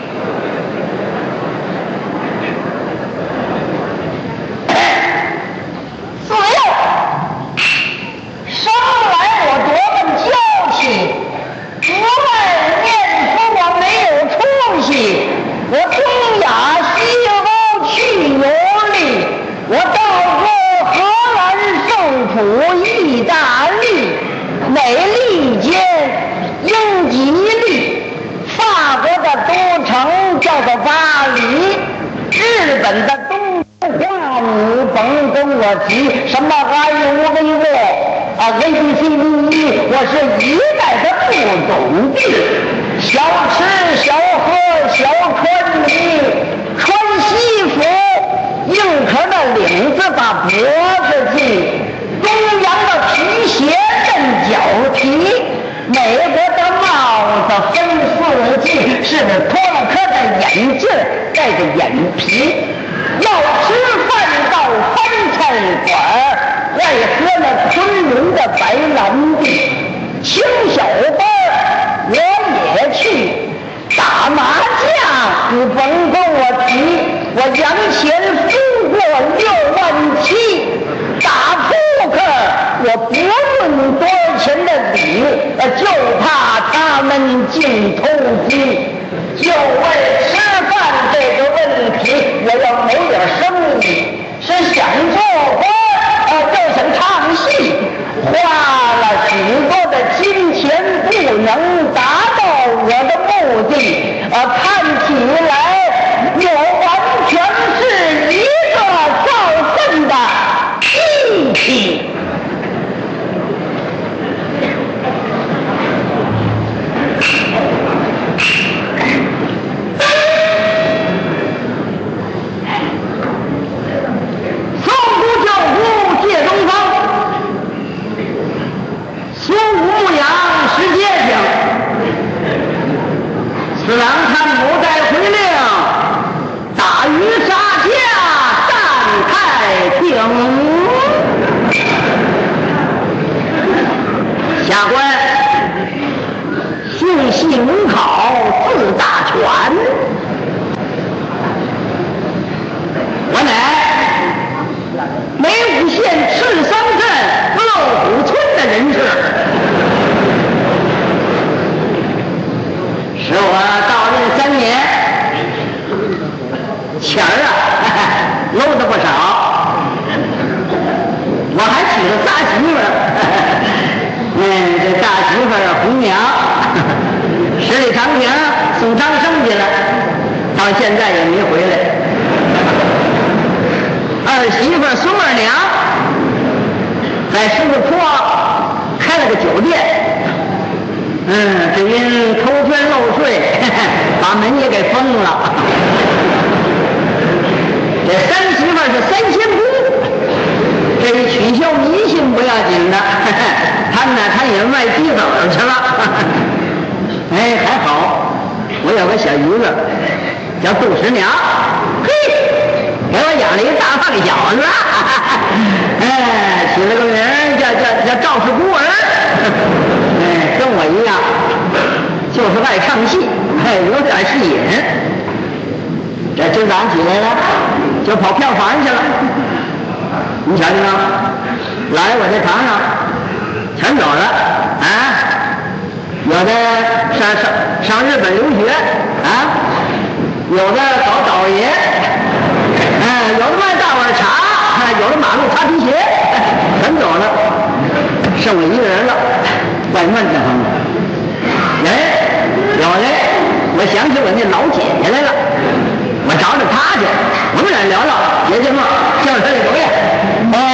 什么还有我跟你说啊 A B C D E 我是一代的不懂的，小吃小喝小穿衣，穿西服硬壳的领子把脖子系，东洋的皮鞋蹬脚蹄，美国的帽子分四季，是托了壳的眼镜戴着眼皮，要吃饭到饭餐馆，爱喝那昆仑的白兰地，清小班我也去，打麻将你甭跟我提，我洋钱输过六万七，打扑克我不论多少钱的底，就怕他们进偷鸡，就为吃饭这个问题，我要没点生意，是想做官啊，就想唱戏，花了许多的金钱，不能达到我的目的啊，看起来我完全是一个造粪的机器。自然看不再回令，大鱼杀价战太平。下官姓系母考字大全，我乃梅武县赤桑镇乐虎村的人士，使我到任三年，钱儿啊搂得不少，我还娶了仨媳妇儿，嗯，这大媳妇儿红娘，十里长亭送张生去了，到现在也没回来。二媳妇儿孙二娘在狮子坡开了个酒店，嗯，只因偷税漏税，把门也给封了。这三媳妇儿是三仙姑，这是取消迷信不要紧的，他们呢，他也卖鸡子去了。哎，还好，我有个小姨子叫杜十娘，嘿，给我养了一个大胖小子，哎，起了个名叫叫叫赵氏孤儿，哎，跟我一样，就是爱唱戏，哎，有点戏瘾。这今早上起来了，就跑票房去了。你瞧瞧，来我这堂上全走了啊！有的上上上日本留学啊，有的搞导爷，嗯、啊，有的卖大碗茶，啊，有的马路擦皮鞋，全走了，剩我一个人了，怪闷得慌的。哎，有嘞，我想起我那老姐姐来了。我找找他去，我们俩聊聊，解解闷，叫他这走呀。哦，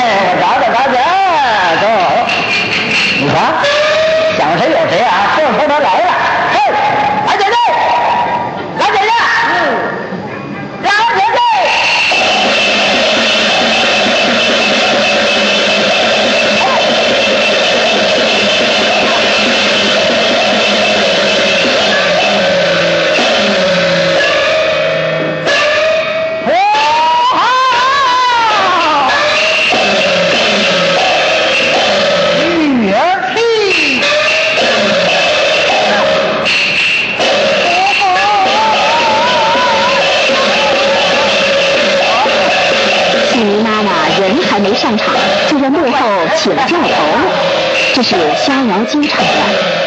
人还没上场，就在幕后请教头了。这是逍遥津唱的。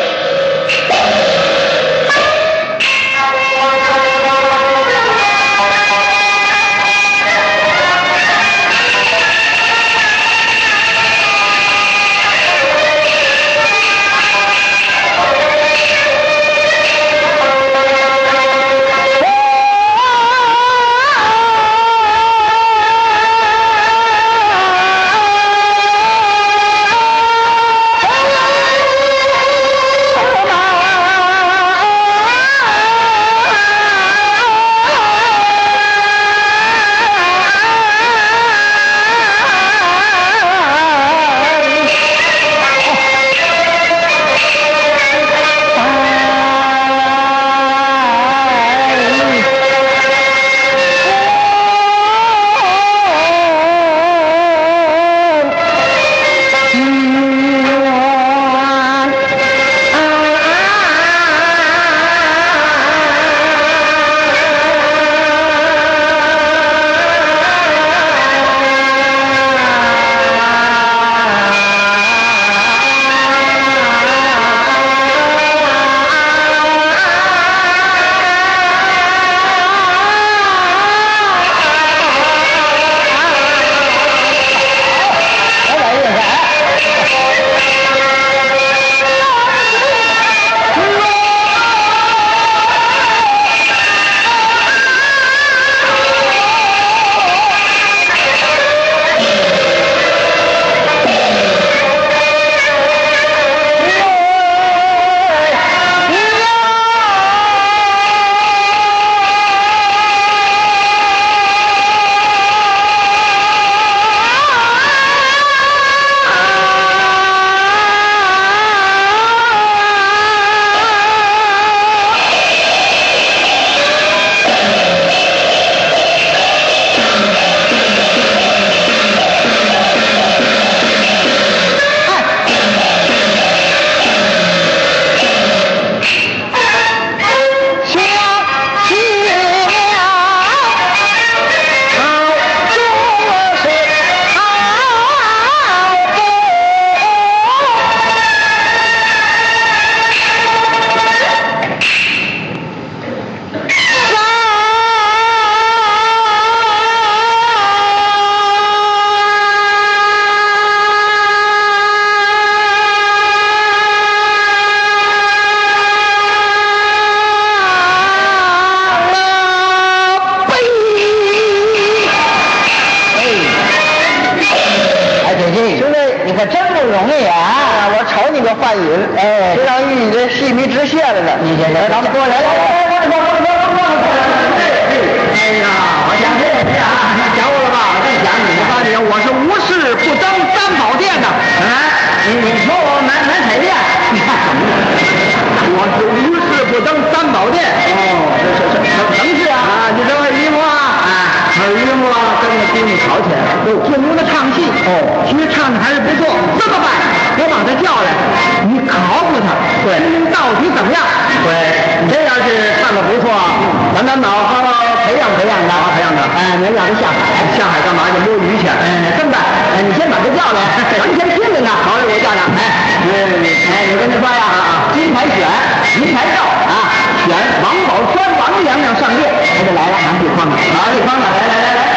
幻影，哎，这让玉这戏迷直谢了呢。你先来，咱们过来，来来来，过来过来过来过来。哎呀，我讲这个啊，你讲我了吧？我再讲你，我告诉你，我是无事不登三宝殿的。哎，你你说我买买彩电，你看怎么了？我是无事不登三宝殿。哦，这是什什什么事啊？啊，你这耳榆木啊，啊，耳榆木啊，跟着兵吵起来了。有听您的唱戏，哦，其实唱的还是不错。这么办？我把他叫来，你考考他，对，到底怎么样？对，你这要是唱的不错，咱咱好好培养培养他，培养他。哎，明儿让他下海，下海干嘛去摸鱼去？哎，这么办？哎，你先把他叫来，咱先听听他。好，我叫他。哎，哎，你跟他说呀，金牌选，银牌照啊，选王宝钏、王娘娘上殿。他就来了，拿地筐子，拿地筐子，来来来来。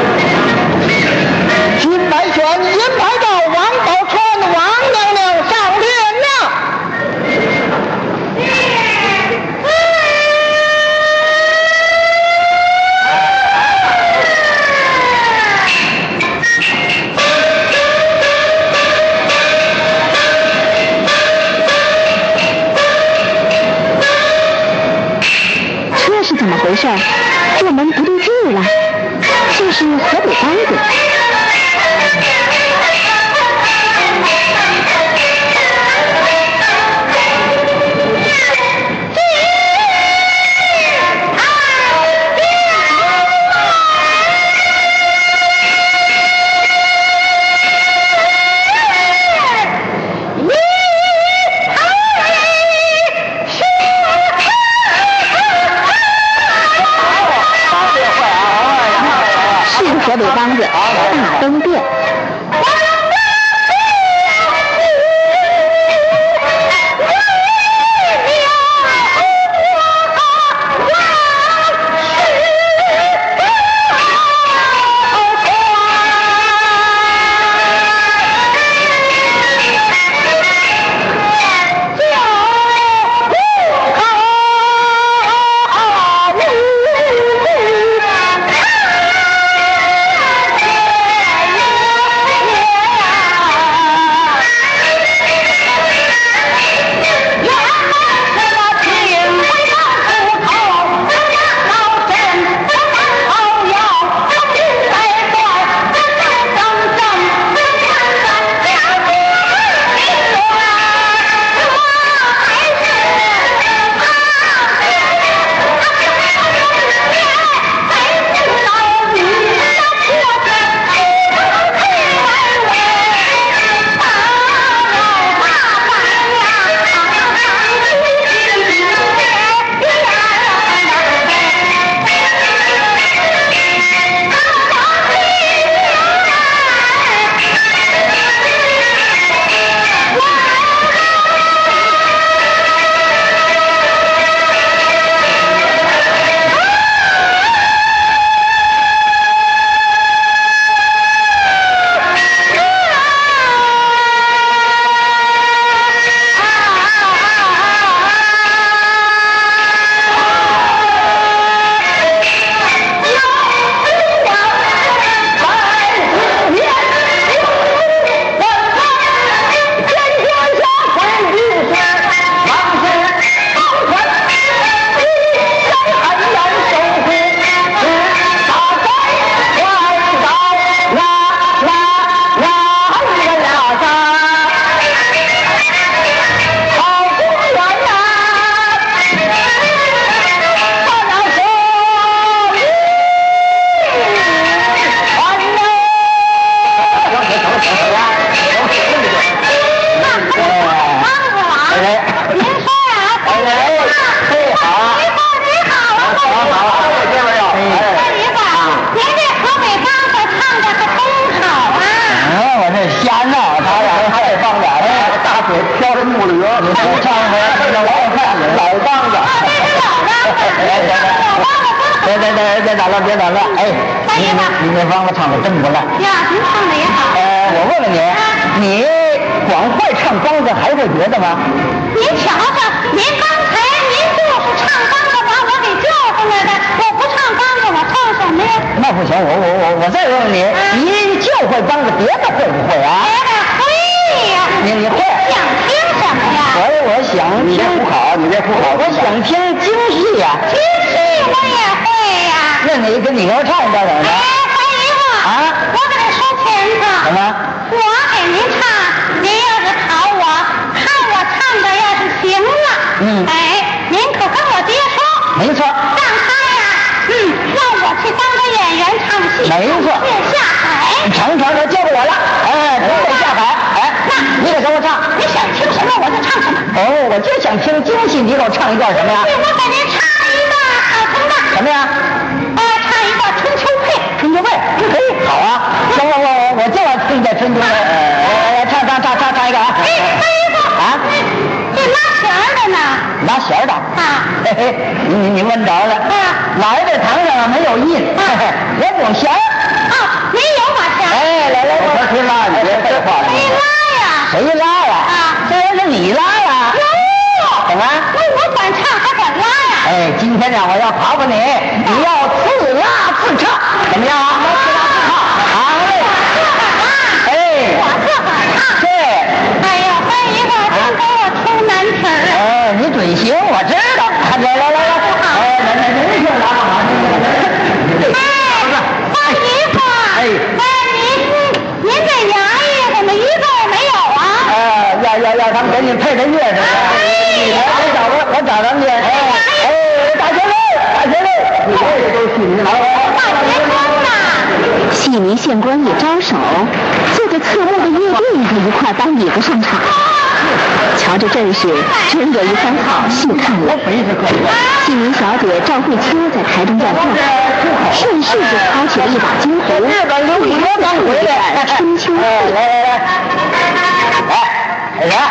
金牌选，银牌照，王宝钏、王娘娘上殿了。 这是怎么回事？这门不对劲了，这是河北梆子。 灯变。 别别别别打了，别打了！哎，你你你那方子唱的真不赖。 呀，您唱的也好。 呃，我问问你，你光会唱梆子还会别的吗？ 您瞧瞧，您刚才您就是唱梆子把我给叫回来的，我不唱梆子我唱什么呀？ 那不行，我我我我再问问你，你就会梆子，别的会不会啊？ 别的会呀。 你你会？ 想听什么呀？ 我我想听。你这胡考，你这胡考，我想听京戏呀。 京戏我也会呀。 那你跟你给我唱一段怎么着？ 哎，怀疑我啊？ 我给他收钱去。 什么？ 我给您唱，您要是考我，看我唱的要是行了， 嗯， 哎，您可跟我爹说。 没错。 让他呀，嗯，让我去当个演员唱戏。 没错。 去下海。 成成，我救不了了。哎，不会下海。哎，你得给我唱。 你想听什么我就唱什么。 哦，我就想听京戏，你给我唱一段什么呀？ 我给您唱一个好听的。 什么呀？ 啊，唱一个春秋配。 春秋配，可以，好啊。行，我我我就要听这春秋配。来，唱唱唱唱唱一个啊。 哎，还有一个啊， 这拉弦儿的呢。 拉弦儿的。 啊。 嘿嘿，你你你问着了。 啊。 来这堂上没有印，嘿嘿，我懂弦儿。 啊，您有把弦儿。 哎，来来，我谁拉？你别废话了。 谁拉呀？ 谁拉呀？ 啊， 这是你拉呀。 哟， 怎么？ 那我管唱还管拉呀？ 哎，今天呢，我要考考你，你要自拉自唱，怎么样啊？自拉自唱，好嘞。哎， 我自个儿唱。 对。 哎呀，这一个真给我出难题儿了。 哎，你准行，我知道。来来来来，哎，来来，您先拿吧，好。 哎，方姨夫。 哎。 哎，您您这衙役怎么一个也没有啊？ 哎，要要要他们给你配的乐是吧？哎，我找我我找他们去。哎哎，大学嘞，大学嘞，你这都戏迷了。 大学生呐。 戏迷县官一招手，坐着侧目的乐队在一块搬椅子上场。瞧瞧这阵势，真有一番好戏看了。戏迷小姐赵慧秋在台中站票，顺势就抄起了一把金壶，回来春秋。来来来，来，来。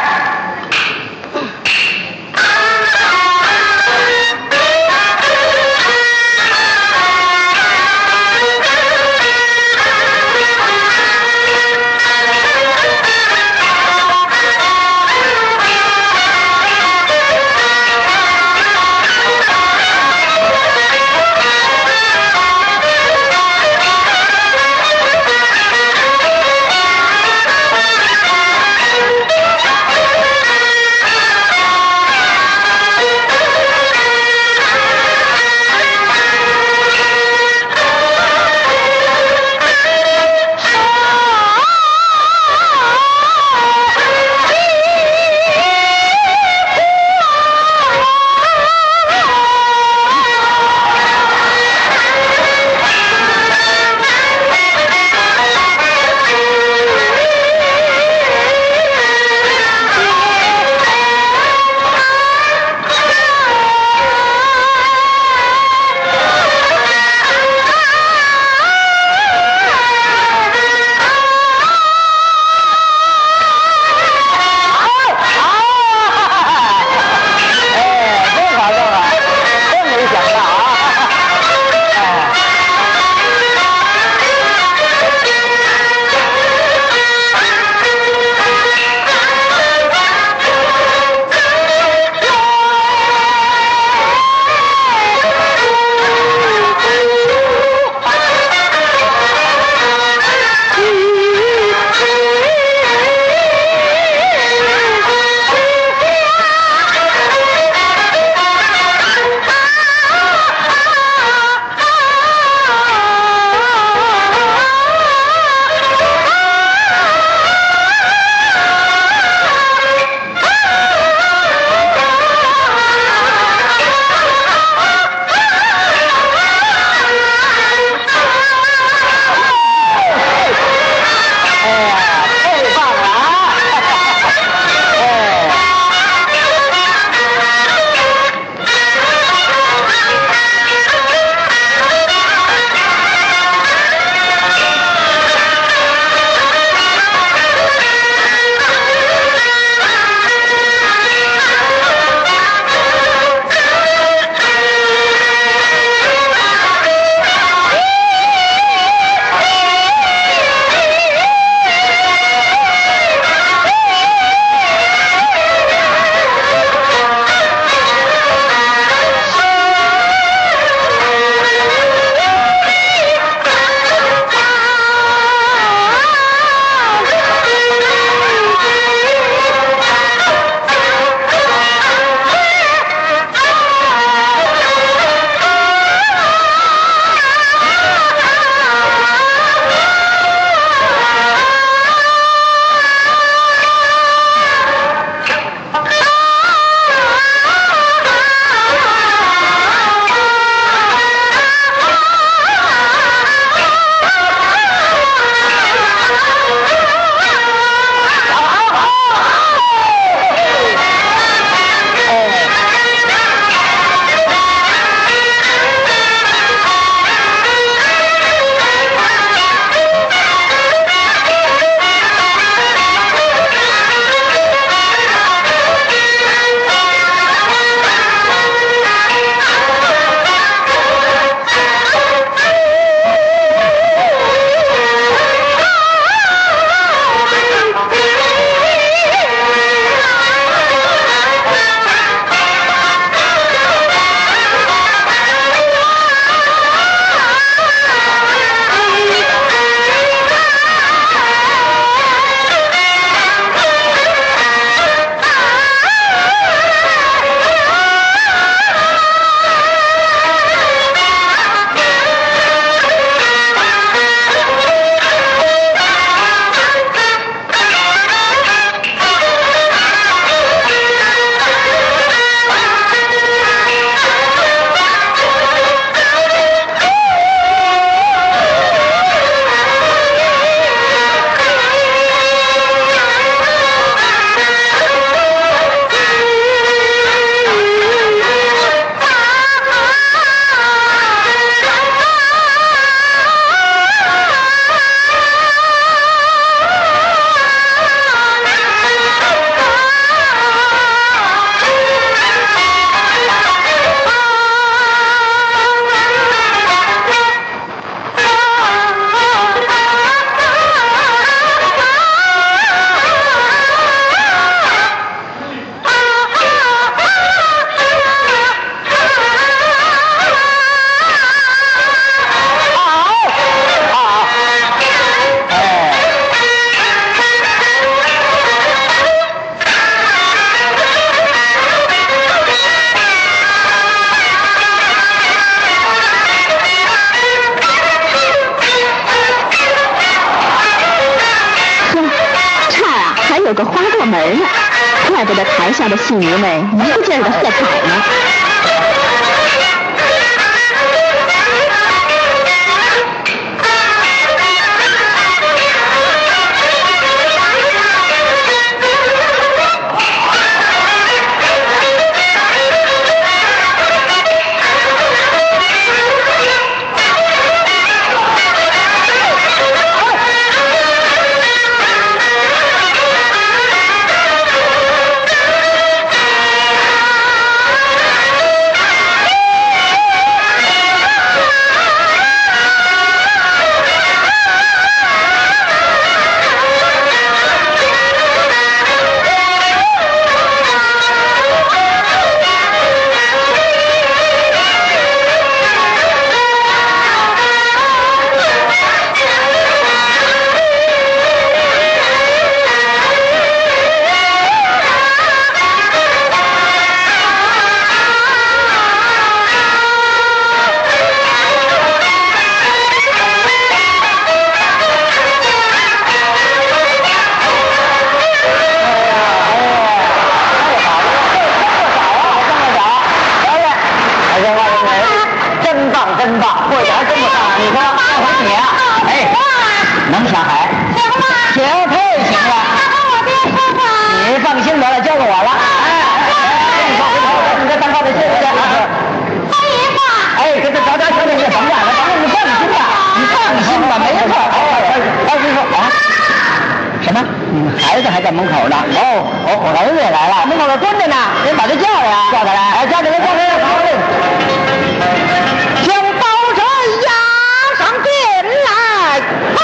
有个花过门呢，怪不得台下的戏迷们一个劲儿的喝彩呢。 孩子还在门口呢。哦，哦，我儿子也来了，门口那蹲着呢，您把他叫来啊，叫他来，哎，叫他来，叫他来，将刀车押上殿来。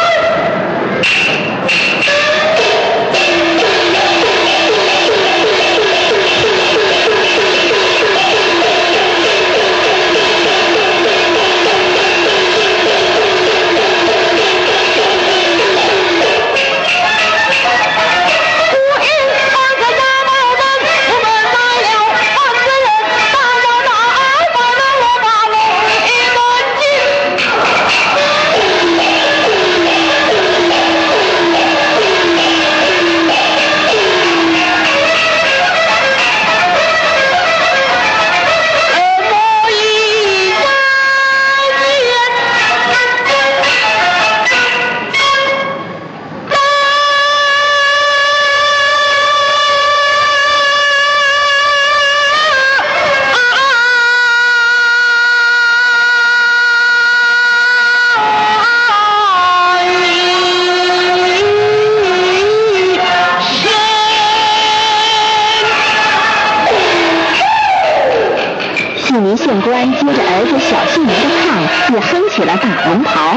县官接着儿子小姓名的炕，也哼起了大龙袍。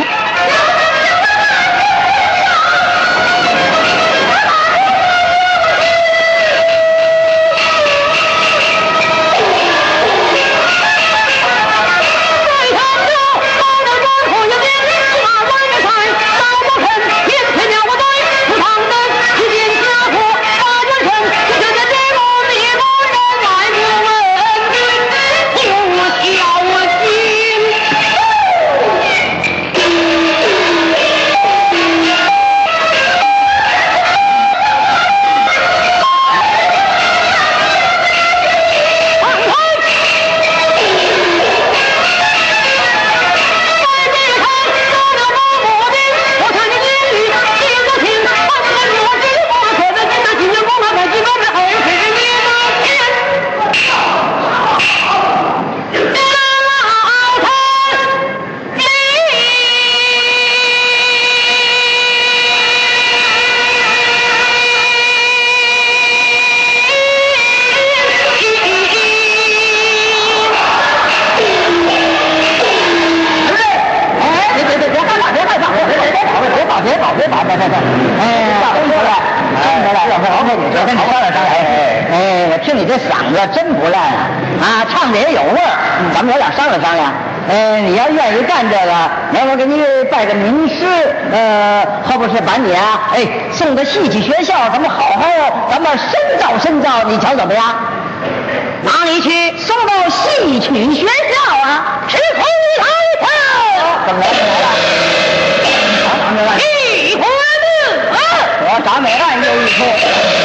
真不赖啊！啊，唱的也有味儿。咱们爷俩商量商量。呃，你要愿意干这个，那我给你拜个名师，呃，何不是把你啊，哎，送到戏曲学校，咱们好好，咱们深造深造，你瞧怎么样？哪里去？送到戏曲学校啊！吃口抬头。怎么来？怎么来了？啊，咱们来。一花子，我咱们按又一出。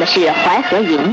是《淮河吟》。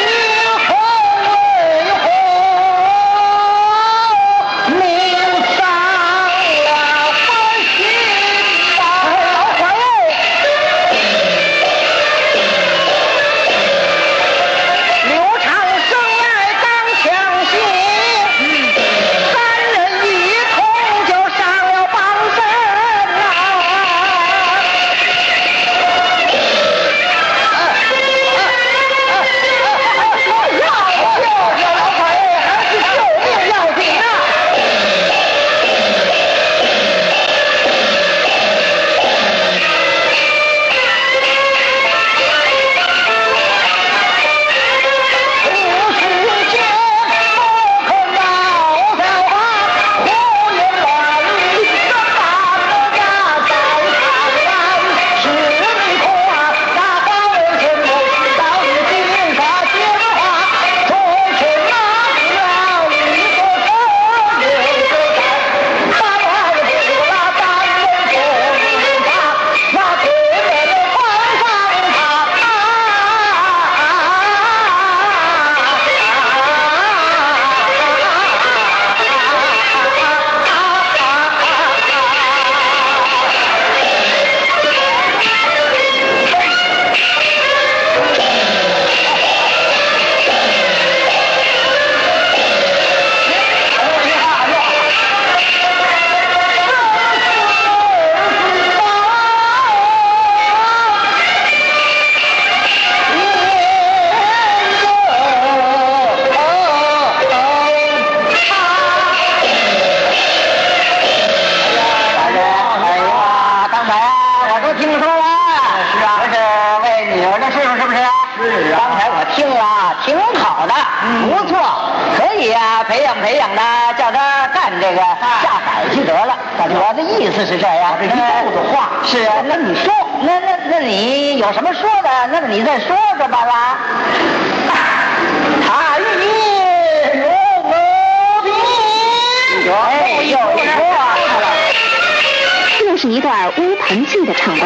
是一段乌盆记的唱段。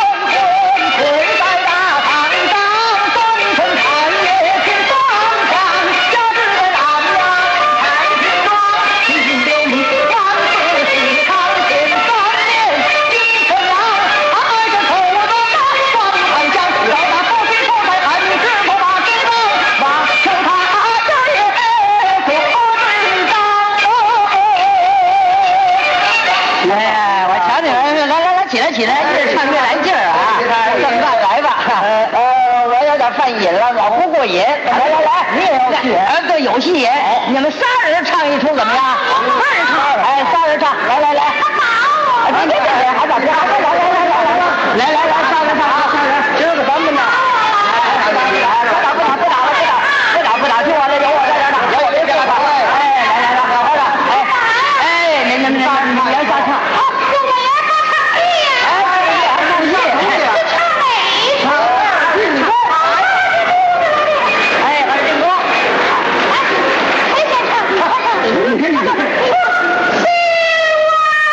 起来，这唱越来劲儿啊！这么办来吧？呃，我有点犯瘾了，老不过瘾。来来来，你也要去？呃，对，有戏演。你们仨人唱一出怎么样？仨人唱，哎，仨人唱，来来来。好，别别别，还早，别还早，来来来来来，来来来，上来上来上来，今儿个咱们呢，来来来，不打不打不打了，不打不打不打，听我这，有我在这呢，有我别别打，哎，来来来，好的，哎哎，您您您您来仨唱。 是我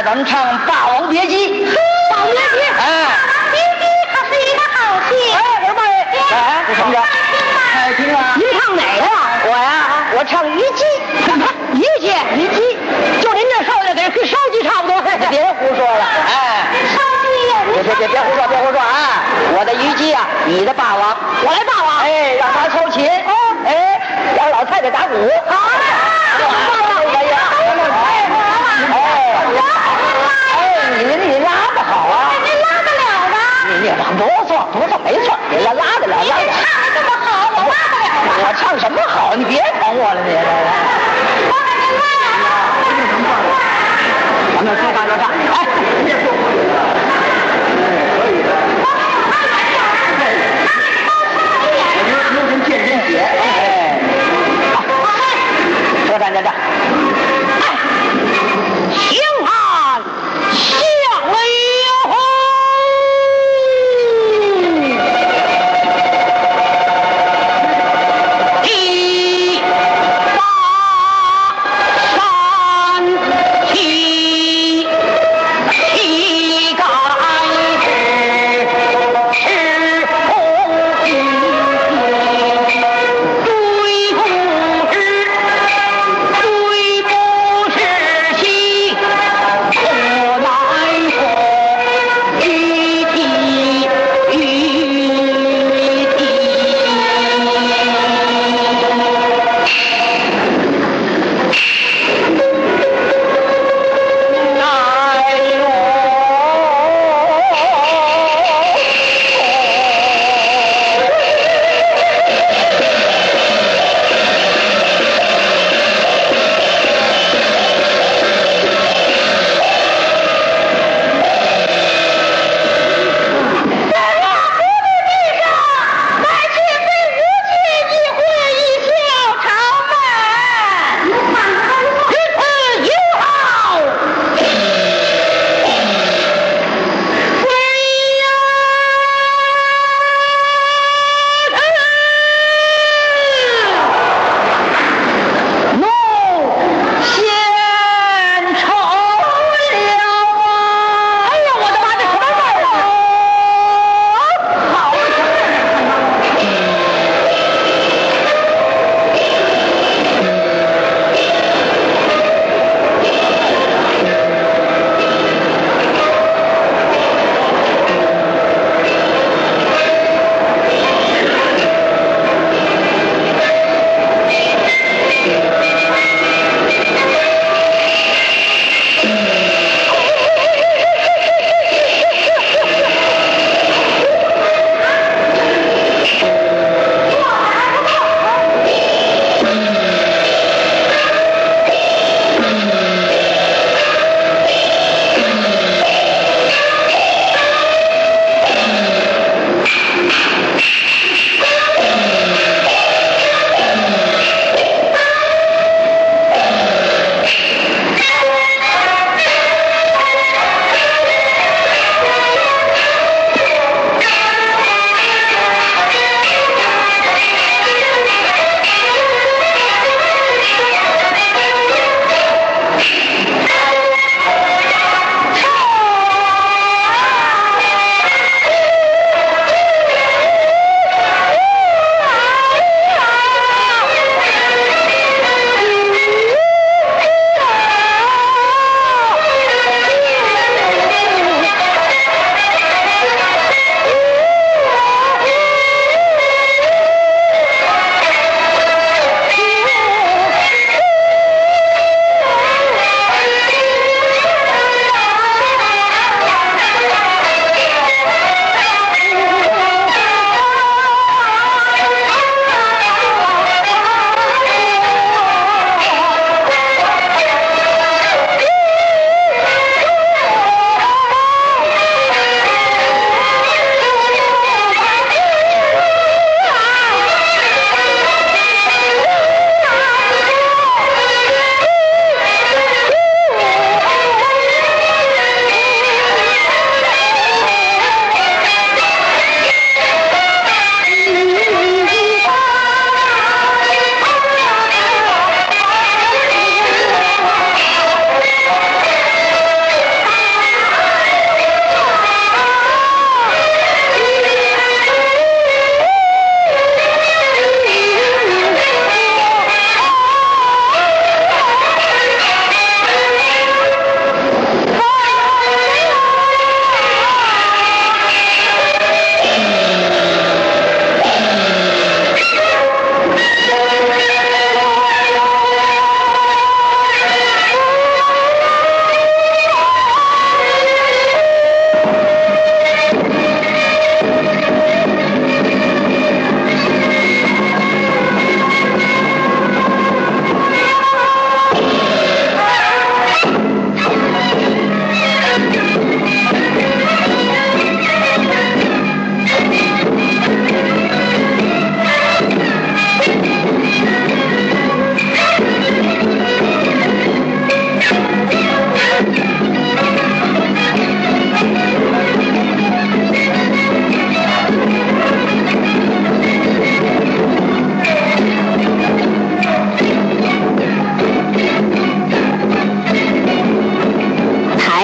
咱们唱《霸王别姬》。 霸王别姬， 哎， 霸王别姬可是一个好戏。 哎，我说哎，哎，这什么着？爱听啊！ 您唱哪个呀？ 我呀，我唱虞姬。 虞姬， 虞姬，就您这烧的，跟跟烧鸡差不多。别胡说了，哎。 烧鸡呀！ 别别别别胡说，别胡说啊！我的虞姬啊，你的霸王， 我来霸王。 哎，让他敲琴，哎，让老太太打鼓。好，可以啊。哎，你你拉的好啊！ 您拉得了吗？ 你你不错不错，没错，你拉拉得了， 您拉得了。 唱的这么好，我拉得了吗？ 我唱什么好？你别捧我了，你。 我给您拉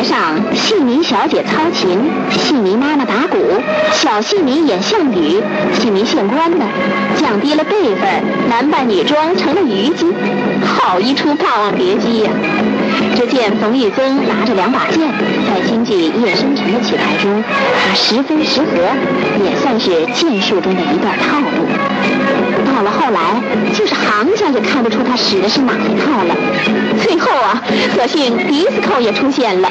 台上，戏迷小姐操琴，戏迷妈妈打鼓，小戏迷演项羽，戏迷县官呢，降低了辈分，男扮女装成了虞姬，好一出《霸王别姬》呀！只见冯玉增拿着两把剑，在京剧夜深沉的曲牌中，他十分十合，也算是剑术中的一段套路。到了后来，就是行家也看得出他使的是哪一套了。最后啊，所幸迪斯科也出现了。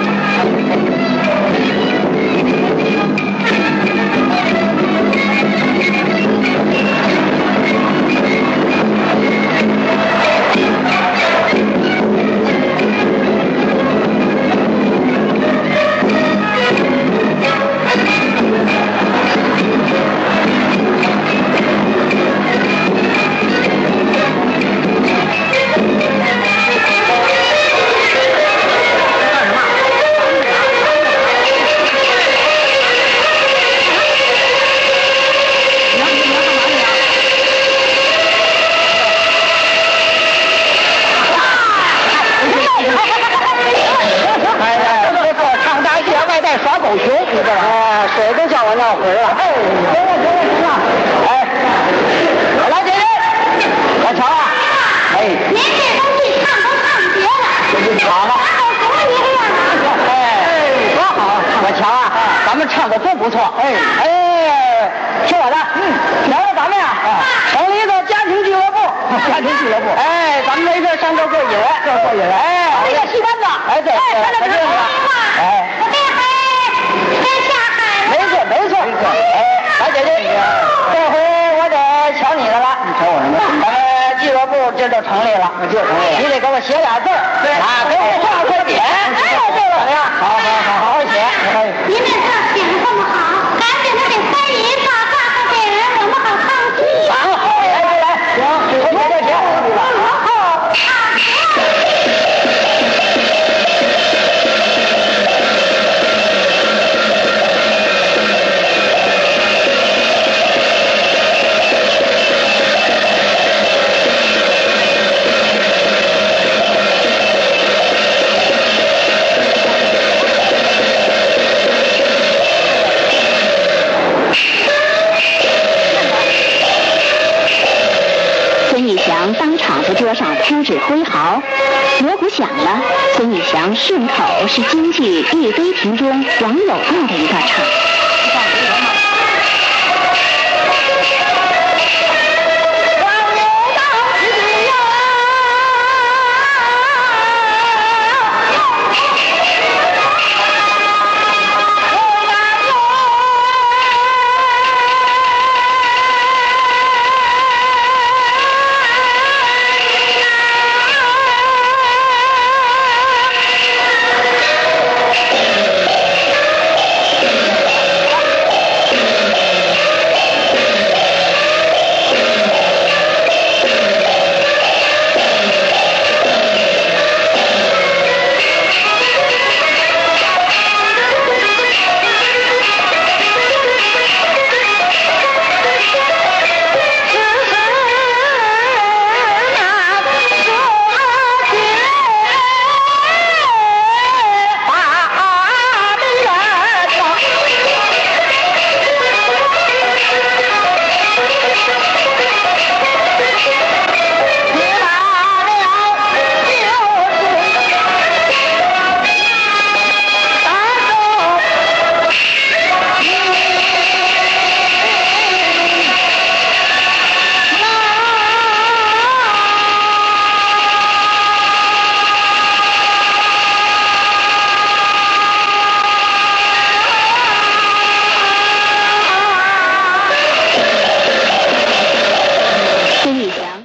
桌上铺纸挥毫，锣鼓响了，孙玉祥顺口是京剧《玉杯亭》中王有道的一段唱。